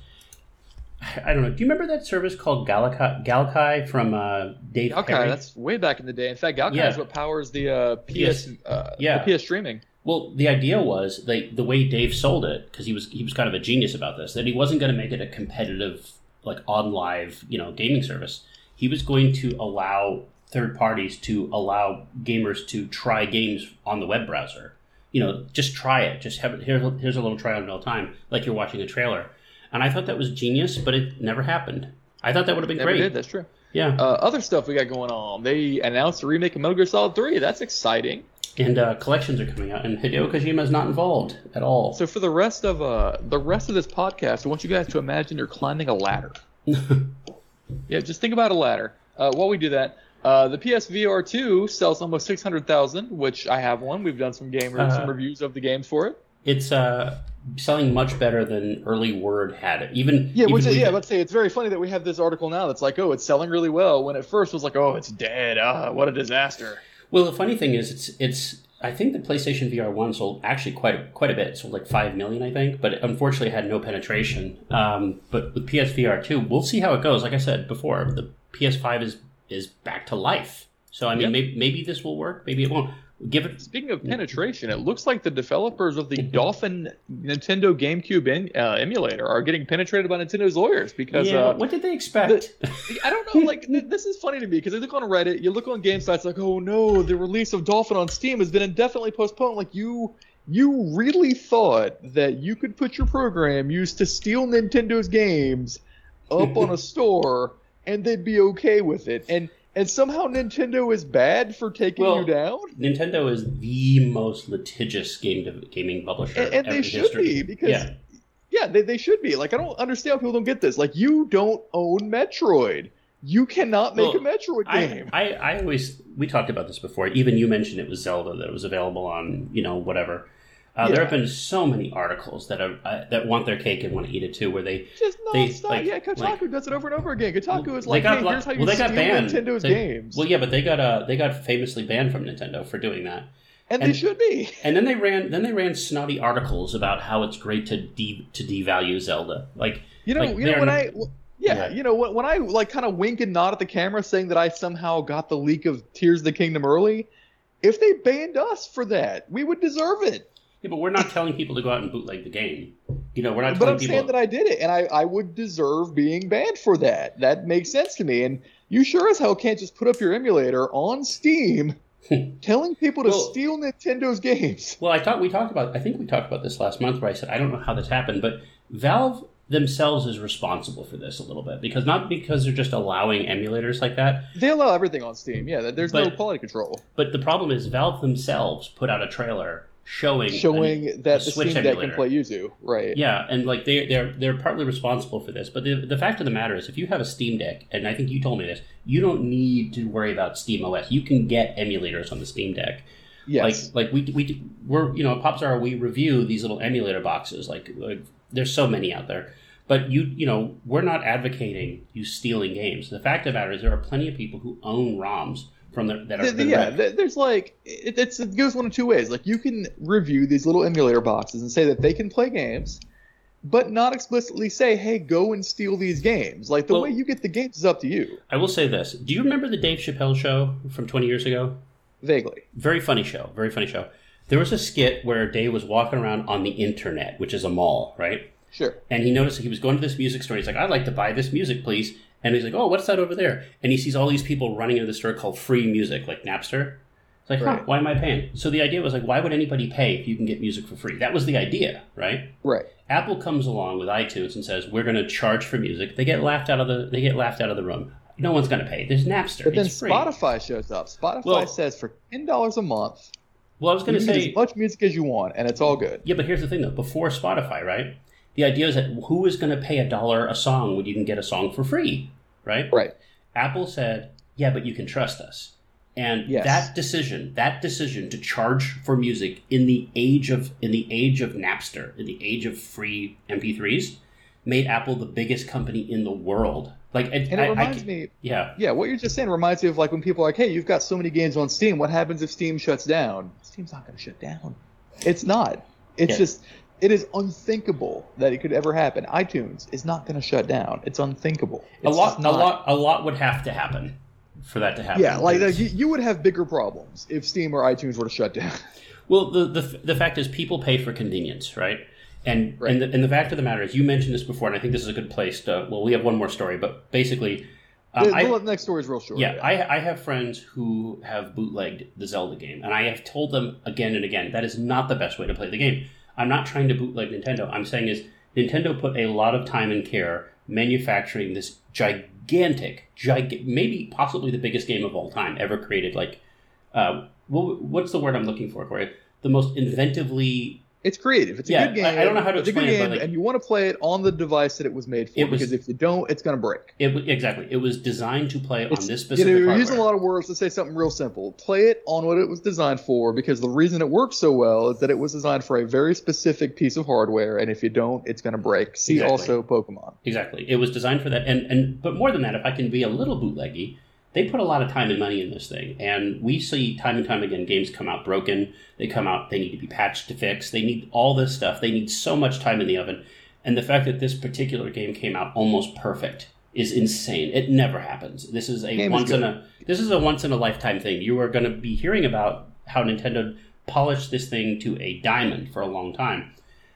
Speaker 2: I don't know. Do you remember that service called Galakai, Galakai from uh, Dave
Speaker 3: Galkai,
Speaker 2: Perry?
Speaker 3: that's way back in the day. In fact, Galkai
Speaker 2: Yeah.
Speaker 3: is what powers the uh, P S,
Speaker 2: Yes.
Speaker 3: uh,
Speaker 2: Yeah.
Speaker 3: the P S streaming.
Speaker 2: Well, the idea was like the way Dave sold it, because he was he was kind of a genius about this, that he wasn't going to make it a competitive, like on live, you know, gaming service. He was going to allow third parties to allow gamers to try games on the web browser. You know, just try it. Just have it. Here's a, here's a little trial in real time, like you're watching a trailer. And I thought that was genius, but it never happened. I thought that would have been
Speaker 3: Never
Speaker 2: great.
Speaker 3: did. That's true.
Speaker 2: Yeah.
Speaker 3: Uh, other stuff we got going on. They announced a remake of Metal Gear Solid three. That's exciting.
Speaker 2: And uh, collections are coming out, and Hideo Kojima is not involved at all.
Speaker 3: So for the rest of uh the rest of this podcast, I want you guys to imagine you're climbing a ladder. Yeah, just think about a ladder. Uh, while we do that, uh, the P S V R two sells almost six hundred thousand, which I have one. We've done some game
Speaker 2: Uh,
Speaker 3: some reviews of the games for it.
Speaker 2: It's uh, selling much better than early word had it. Even
Speaker 3: Yeah,
Speaker 2: even
Speaker 3: which is,
Speaker 2: we-
Speaker 3: yeah, let's say it's very funny that we have this article now that's like, oh, it's selling really well, when at first it was like, oh, it's dead. Ah, what a disaster.
Speaker 2: Well, the funny thing is, it's it's. I think the PlayStation V R one sold actually quite quite a bit. It sold like five million, I think, but unfortunately it had no penetration. Um, but with P S V R two, we'll see how it goes. Like I said before, the P S five is is back to life. So I mean,
Speaker 3: Yep.
Speaker 2: maybe maybe this will work. Maybe it won't. Give it.
Speaker 3: Speaking of penetration, it looks like the developers of the Dolphin Nintendo GameCube in, uh, emulator are getting penetrated by Nintendo's lawyers because
Speaker 2: Yeah.
Speaker 3: uh,
Speaker 2: What did they expect?
Speaker 3: the, I don't know. Like th- this is funny to me because I look on Reddit, you look on game sites like, oh no, the release of Dolphin on Steam has been indefinitely postponed. Like you, you really thought that you could put your program used to steal Nintendo's games up on a store and they'd be okay with it, and. And somehow Nintendo is bad for taking
Speaker 2: Well,
Speaker 3: you down?
Speaker 2: Nintendo is the most litigious game de- gaming publisher
Speaker 3: And, and
Speaker 2: ever
Speaker 3: they
Speaker 2: in
Speaker 3: should
Speaker 2: history.
Speaker 3: be, because,
Speaker 2: yeah.
Speaker 3: yeah, they, they should be. Like, I don't understand how people don't get this. Like, you don't own Metroid. You cannot make
Speaker 2: Well,
Speaker 3: a Metroid
Speaker 2: I,
Speaker 3: game.
Speaker 2: I, I always, we talked about this before. Even you mentioned it was Zelda, that it was available on, you know, whatever. Uh,
Speaker 3: Yeah.
Speaker 2: There have been so many articles that are uh, that want their cake and want to eat it too, where they
Speaker 3: Just
Speaker 2: they,
Speaker 3: nonstop.
Speaker 2: like-
Speaker 3: yeah, Kotaku
Speaker 2: like-
Speaker 3: does it over and over again. Kotaku is
Speaker 2: they
Speaker 3: like,
Speaker 2: got
Speaker 3: hey,
Speaker 2: blo-
Speaker 3: here's how you
Speaker 2: well, they got
Speaker 3: steal
Speaker 2: banned.
Speaker 3: Nintendo's
Speaker 2: They-
Speaker 3: games.
Speaker 2: Well, yeah, but they got uh, they got famously banned from Nintendo for doing that.
Speaker 3: and,
Speaker 2: and-
Speaker 3: they should be.
Speaker 2: And then they ran then they ran snotty articles about how it's great to de- to devalue Zelda. Like
Speaker 3: You know,
Speaker 2: like,
Speaker 3: you know
Speaker 2: they're-
Speaker 3: when I... well, Yeah,
Speaker 2: Yeah.
Speaker 3: you know, when, when I, like, kind of wink and nod at the camera saying that I somehow got the leak of Tears of the Kingdom early, if they banned us for that, we would deserve it.
Speaker 2: Yeah, but we're not telling people to go out and bootleg the game. You know, we're not
Speaker 3: But
Speaker 2: telling
Speaker 3: I'm
Speaker 2: people.
Speaker 3: saying that I did it, and I, I would deserve being banned for that. That makes sense to me. And you sure as hell can't just put up your emulator on Steam telling people to
Speaker 2: Well-
Speaker 3: steal Nintendo's games.
Speaker 2: Well, I thought we talked about. I think we talked about this last month, where I said I don't know how this happened, but Valve themselves is responsible for this a little bit, because not because they're just allowing emulators like that,
Speaker 3: They allow everything on Steam. Yeah, there's no
Speaker 2: But-
Speaker 3: quality control.
Speaker 2: but the problem is Valve themselves put out a trailer showing
Speaker 3: Showing
Speaker 2: an-
Speaker 3: that
Speaker 2: a
Speaker 3: the
Speaker 2: Switch
Speaker 3: Steam Deck
Speaker 2: emulator.
Speaker 3: can play Yuzu. Right.
Speaker 2: Yeah, and like they they're they're partly responsible for this, but the the fact of the matter is, if you have a Steam Deck, and I think you told me this, you don't need to worry about Steam O S. You can get emulators on the Steam Deck.
Speaker 3: Yes.
Speaker 2: Like like we we we're you know at PopZara we review these little emulator boxes. Like, like there's so many out there, but you you know we're not advocating you stealing games. The fact of the matter is there are plenty of people who own ROMs from the, that are
Speaker 3: The- the-
Speaker 2: been
Speaker 3: yeah,
Speaker 2: wrecked.
Speaker 3: th- there's like it, it's, it goes one of two ways. Like you can review these little emulator boxes and say that they can play games, but not explicitly say, "Hey, go and steal these games." Like the
Speaker 2: Well-
Speaker 3: way you get the games is up to you.
Speaker 2: I will say this: do you remember the Dave Chappelle show from twenty years ago?
Speaker 3: Vaguely.
Speaker 2: Very funny show. Very funny show. There was a skit where Dave was walking around on the internet, which is a mall, right?
Speaker 3: Sure.
Speaker 2: And he noticed that he was going to this music store. He's like, "I'd like to buy this music, please." And he's like, "Oh, what's that over there?" And he sees all these people running into the store called Free Music, like Napster. It's like, huh,
Speaker 3: Right.
Speaker 2: why am I paying? So the idea was like, why would anybody pay if you can get music for free? That was the idea, right?
Speaker 3: Right.
Speaker 2: Apple comes along with iTunes and says, "We're going to charge for music." They get laughed out of the they get laughed out of the room. No one's going to pay. There's Napster.
Speaker 3: But then
Speaker 2: it's free.
Speaker 3: Spotify shows up. Spotify
Speaker 2: Well-
Speaker 3: says for ten dollars a month,
Speaker 2: Well, I was
Speaker 3: you
Speaker 2: going
Speaker 3: can
Speaker 2: to
Speaker 3: get
Speaker 2: say,
Speaker 3: as much music as you want, and it's all good.
Speaker 2: yeah, but here's the thing though. Before Spotify, right? The idea is that who is going to pay a dollar a song when you can get a song for free, right?
Speaker 3: Right.
Speaker 2: Apple said, "Yeah, but you can trust us." And
Speaker 3: Yes.
Speaker 2: that decision, that decision to charge for music in the age of in the age of Napster, in the age of free M P threes, made Apple the biggest company in the world. Like, and,
Speaker 3: And it
Speaker 2: I, I
Speaker 3: reminds
Speaker 2: can-
Speaker 3: me,
Speaker 2: yeah,
Speaker 3: yeah, what you're just saying reminds me of like when people are like, "Hey, you've got so many games on Steam. What happens if Steam shuts down?" Steam's not going to shut down. It's not. It's
Speaker 2: Yeah.
Speaker 3: just, it is unthinkable that it could ever happen. iTunes is not going to shut down. It's unthinkable.
Speaker 2: a
Speaker 3: It's
Speaker 2: lot,
Speaker 3: just
Speaker 2: a
Speaker 3: not.
Speaker 2: lot, a lot would have to happen for that to happen.
Speaker 3: Yeah, like
Speaker 2: Because-
Speaker 3: you, you would have bigger problems if Steam or iTunes were to shut down.
Speaker 2: Well, the, the the fact is, people pay for convenience, right? And
Speaker 3: Right.
Speaker 2: and the, and the fact of the matter is, you mentioned this before, and I think this is a good place to. Well, we have one more story, but basically, um,
Speaker 3: the,
Speaker 2: I,
Speaker 3: the next story is real short.
Speaker 2: yeah, I, I have friends who have bootlegged the Zelda game, and I have told them again and again that is not the best way to play the game. I'm not trying to bootleg Nintendo. I'm saying is Nintendo put a lot of time and care manufacturing this gigantic, gig, maybe possibly the biggest game of all time ever created. Like, uh, what, what's the word I'm looking for, Corey? The most inventively.
Speaker 3: It's creative. It's a
Speaker 2: Yeah,
Speaker 3: good game.
Speaker 2: I- I don't know how to
Speaker 3: it's a good
Speaker 2: explain it, but,
Speaker 3: game,
Speaker 2: like-
Speaker 3: and you want to play it on the device that it was made for.
Speaker 2: It was-
Speaker 3: because if you don't, it's going to break.
Speaker 2: It w- exactly. It was designed to play on
Speaker 3: It's-
Speaker 2: this
Speaker 3: you
Speaker 2: specific
Speaker 3: know, you're
Speaker 2: hardware.
Speaker 3: using a lot of words to say something real simple. Play it on what it was designed for, because the reason it works so well is that it was designed for a very specific piece of hardware, and if you don't, it's going to break. See
Speaker 2: Exactly.
Speaker 3: also Pokemon.
Speaker 2: Exactly. It was designed for that. And, and but more than that, if I can be a little bootleggy, they put a lot of time and money in this thing. And we see time and time again games come out broken. They come out, they need to be patched to fix. They need all this stuff. They need so much time in the oven. And the fact that this particular game came out almost perfect, is insane. It never happens. This is a
Speaker 3: Game
Speaker 2: once
Speaker 3: is
Speaker 2: in a this is a once in a lifetime thing. You are going to be hearing about how Nintendo polished this thing to a diamond for a long time.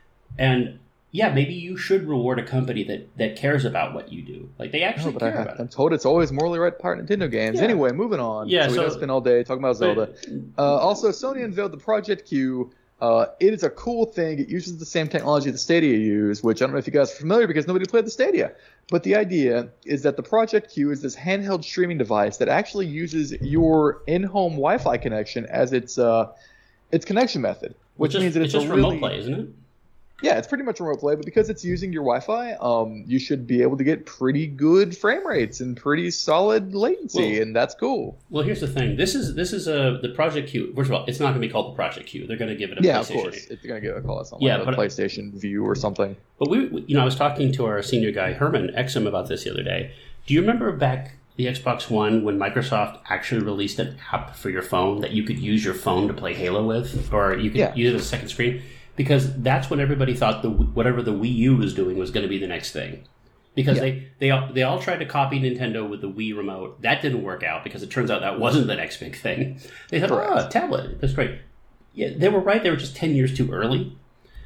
Speaker 2: And yeah, maybe you should reward a company that, that cares about what you do. Like, they actually
Speaker 3: no, but
Speaker 2: care
Speaker 3: I,
Speaker 2: about
Speaker 3: I'm
Speaker 2: it.
Speaker 3: told it's always morally right part Nintendo games.
Speaker 2: Yeah.
Speaker 3: Anyway, moving on.
Speaker 2: Yeah,
Speaker 3: so we
Speaker 2: so-
Speaker 3: don't spend all day talking about Zelda.
Speaker 2: But-
Speaker 3: Uh, also, Sony unveiled the Project Q. Uh, it is a cool thing. It uses the same technology the Stadia use, which I don't know if you guys are familiar because nobody played the Stadia. But the idea is that the Project Q is this handheld streaming device that actually uses your in-home Wi-Fi connection as its uh, its connection method, which
Speaker 2: It's just,
Speaker 3: means that
Speaker 2: it's
Speaker 3: it's,
Speaker 2: just
Speaker 3: a
Speaker 2: remote
Speaker 3: really
Speaker 2: play, isn't it?
Speaker 3: yeah, it's pretty much remote play, but because it's using your Wi-Fi, um, you should be able to get pretty good frame rates and pretty solid latency,
Speaker 2: Well-
Speaker 3: and that's cool.
Speaker 2: Well, here's the thing. This is this is a the Project Q. First of all, it's not going to be called the Project Q. They're going to give it a
Speaker 3: Yeah, of
Speaker 2: PlayStation.
Speaker 3: course. It's going to get a call it something
Speaker 2: Yeah,
Speaker 3: like
Speaker 2: but-
Speaker 3: a PlayStation View or something.
Speaker 2: But we, we- you know, I was talking to our senior guy Herman Exum about this the other day. Do you remember back the Xbox One when Microsoft actually released an app for your phone that you could use your phone to play Halo with, or you could
Speaker 3: Yeah.
Speaker 2: use it as a second screen? Because that's when everybody thought the whatever the Wii U was doing was going to be the next thing. Because
Speaker 3: Yeah.
Speaker 2: they, they all, they all tried to copy Nintendo with the Wii remote. That didn't work out because it turns out that wasn't the next big thing. They thought,
Speaker 3: Correct.
Speaker 2: oh, tablet, that's great. Yeah, they were right. They were just ten years too early.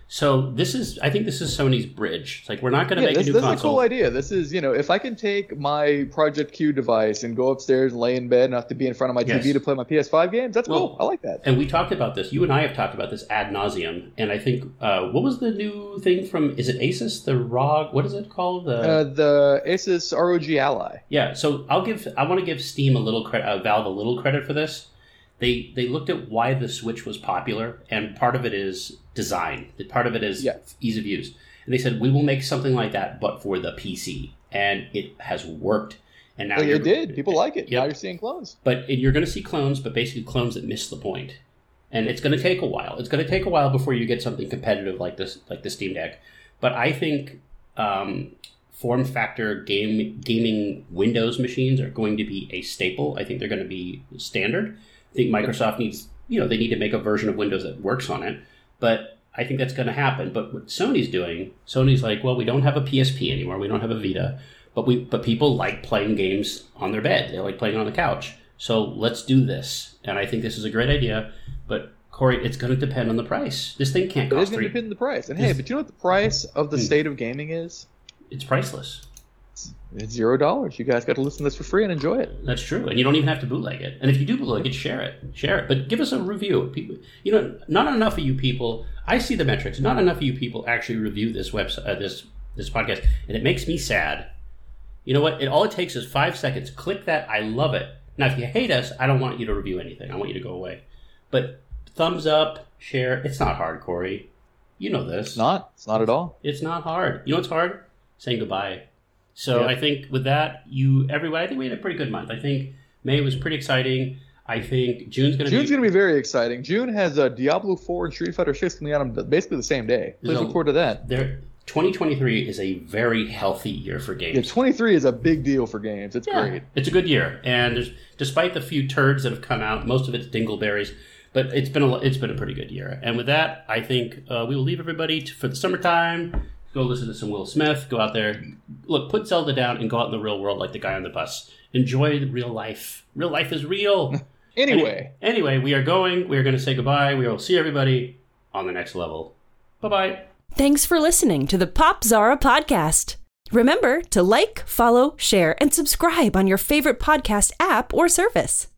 Speaker 2: So this is, I think this is Sony's bridge. It's like, we're not going to
Speaker 3: Yeah,
Speaker 2: make
Speaker 3: this,
Speaker 2: a new
Speaker 3: this is a
Speaker 2: console.
Speaker 3: cool idea. This is, you know, if I can take my Project Q device and go upstairs and lay in bed, not to be in front of my
Speaker 2: Yes.
Speaker 3: T V to play my P S five games, that's
Speaker 2: Well,
Speaker 3: cool. I like that.
Speaker 2: And we talked about this. You and I have talked about this ad nauseum. And I think, uh, what was the new thing from, is it Asus? The R O G? What is it called? The,
Speaker 3: Uh, the Asus R O G Ally.
Speaker 2: yeah, so I'll give, I want to give Steam a little credit, uh, Valve a little credit for this. They they looked at why the Switch was popular, and part of it is design. Part of it is
Speaker 3: Yeah.
Speaker 2: ease of use. And they said, we will make something like that, but for the P C. And it has worked. And now
Speaker 3: Like,
Speaker 2: you're-
Speaker 3: it did. People like it.
Speaker 2: Yep.
Speaker 3: Now you're seeing clones.
Speaker 2: But you're going to see clones, but basically clones that miss the point. And it's going to take a while. It's going to take a while before you get something competitive like this, like the Steam Deck. But I think um, form factor game gaming Windows machines are going to be a staple. I think they're going to be standard. I think Microsoft needs, you know, they need to make a version of Windows that works on it. But I think that's going to happen. But what Sony's doing, Sony's like, well, we don't have a P S P anymore. We don't have a Vita. But we, but people like playing games on their bed. They like playing on the couch. So let's do this. And I think this is a great idea. But Corey, it's going to depend on the price. This thing can't
Speaker 3: It is
Speaker 2: cost
Speaker 3: going to
Speaker 2: three.
Speaker 3: depend on the price. And hey, but you know what the price of the
Speaker 2: Hmm.
Speaker 3: state of gaming is?
Speaker 2: It's priceless.
Speaker 3: It's zero dollars. You guys got to listen to this for free and enjoy it.
Speaker 2: That's true, and you don't even have to bootleg it. And if you do bootleg it, share it, share it. But give us a review. People, you know, not enough of you people. I see the metrics. Not enough of you people actually review this website, uh, this this podcast, and it makes me sad. You know what? It all it takes is five seconds. Click that. I love it. Now, if you hate us, I don't want you to review anything. I want you to go away. But thumbs up, share. It's not hard, Corey. You know this.
Speaker 3: It's not. It's not at all.
Speaker 2: It's not hard. You know what's hard? Saying goodbye. So
Speaker 3: Yeah.
Speaker 2: I think with that, you everyone, I think we had a pretty good month. I think May was pretty exciting. I think June's going to be.
Speaker 3: June's going to be very exciting. June has uh, Diablo four and Street Fighter six coming out on basically the same day. Please
Speaker 2: There's a-
Speaker 3: look forward to that.
Speaker 2: There, twenty twenty-three is a very healthy year for games.
Speaker 3: Yeah, twenty-three is a big deal for games. It's
Speaker 2: Yeah,
Speaker 3: great.
Speaker 2: it's a good year, and there's, despite the few turds that have come out, most of it's dingleberries. But it's been a it's been a pretty good year. And with that, I think uh, we will leave everybody to, for the summertime. Go listen to some Will Smith. Go out there, look, put Zelda down, and go out in the real world like the guy on the bus. Enjoy the real life. Real life is real.
Speaker 3: Anyway.
Speaker 2: Any, anyway, we are going. We are going to say goodbye. We will see everybody on the next level. Bye bye.
Speaker 1: Thanks for listening to the Pop Zara podcast. Remember to like, follow, share, and subscribe on your favorite podcast app or service.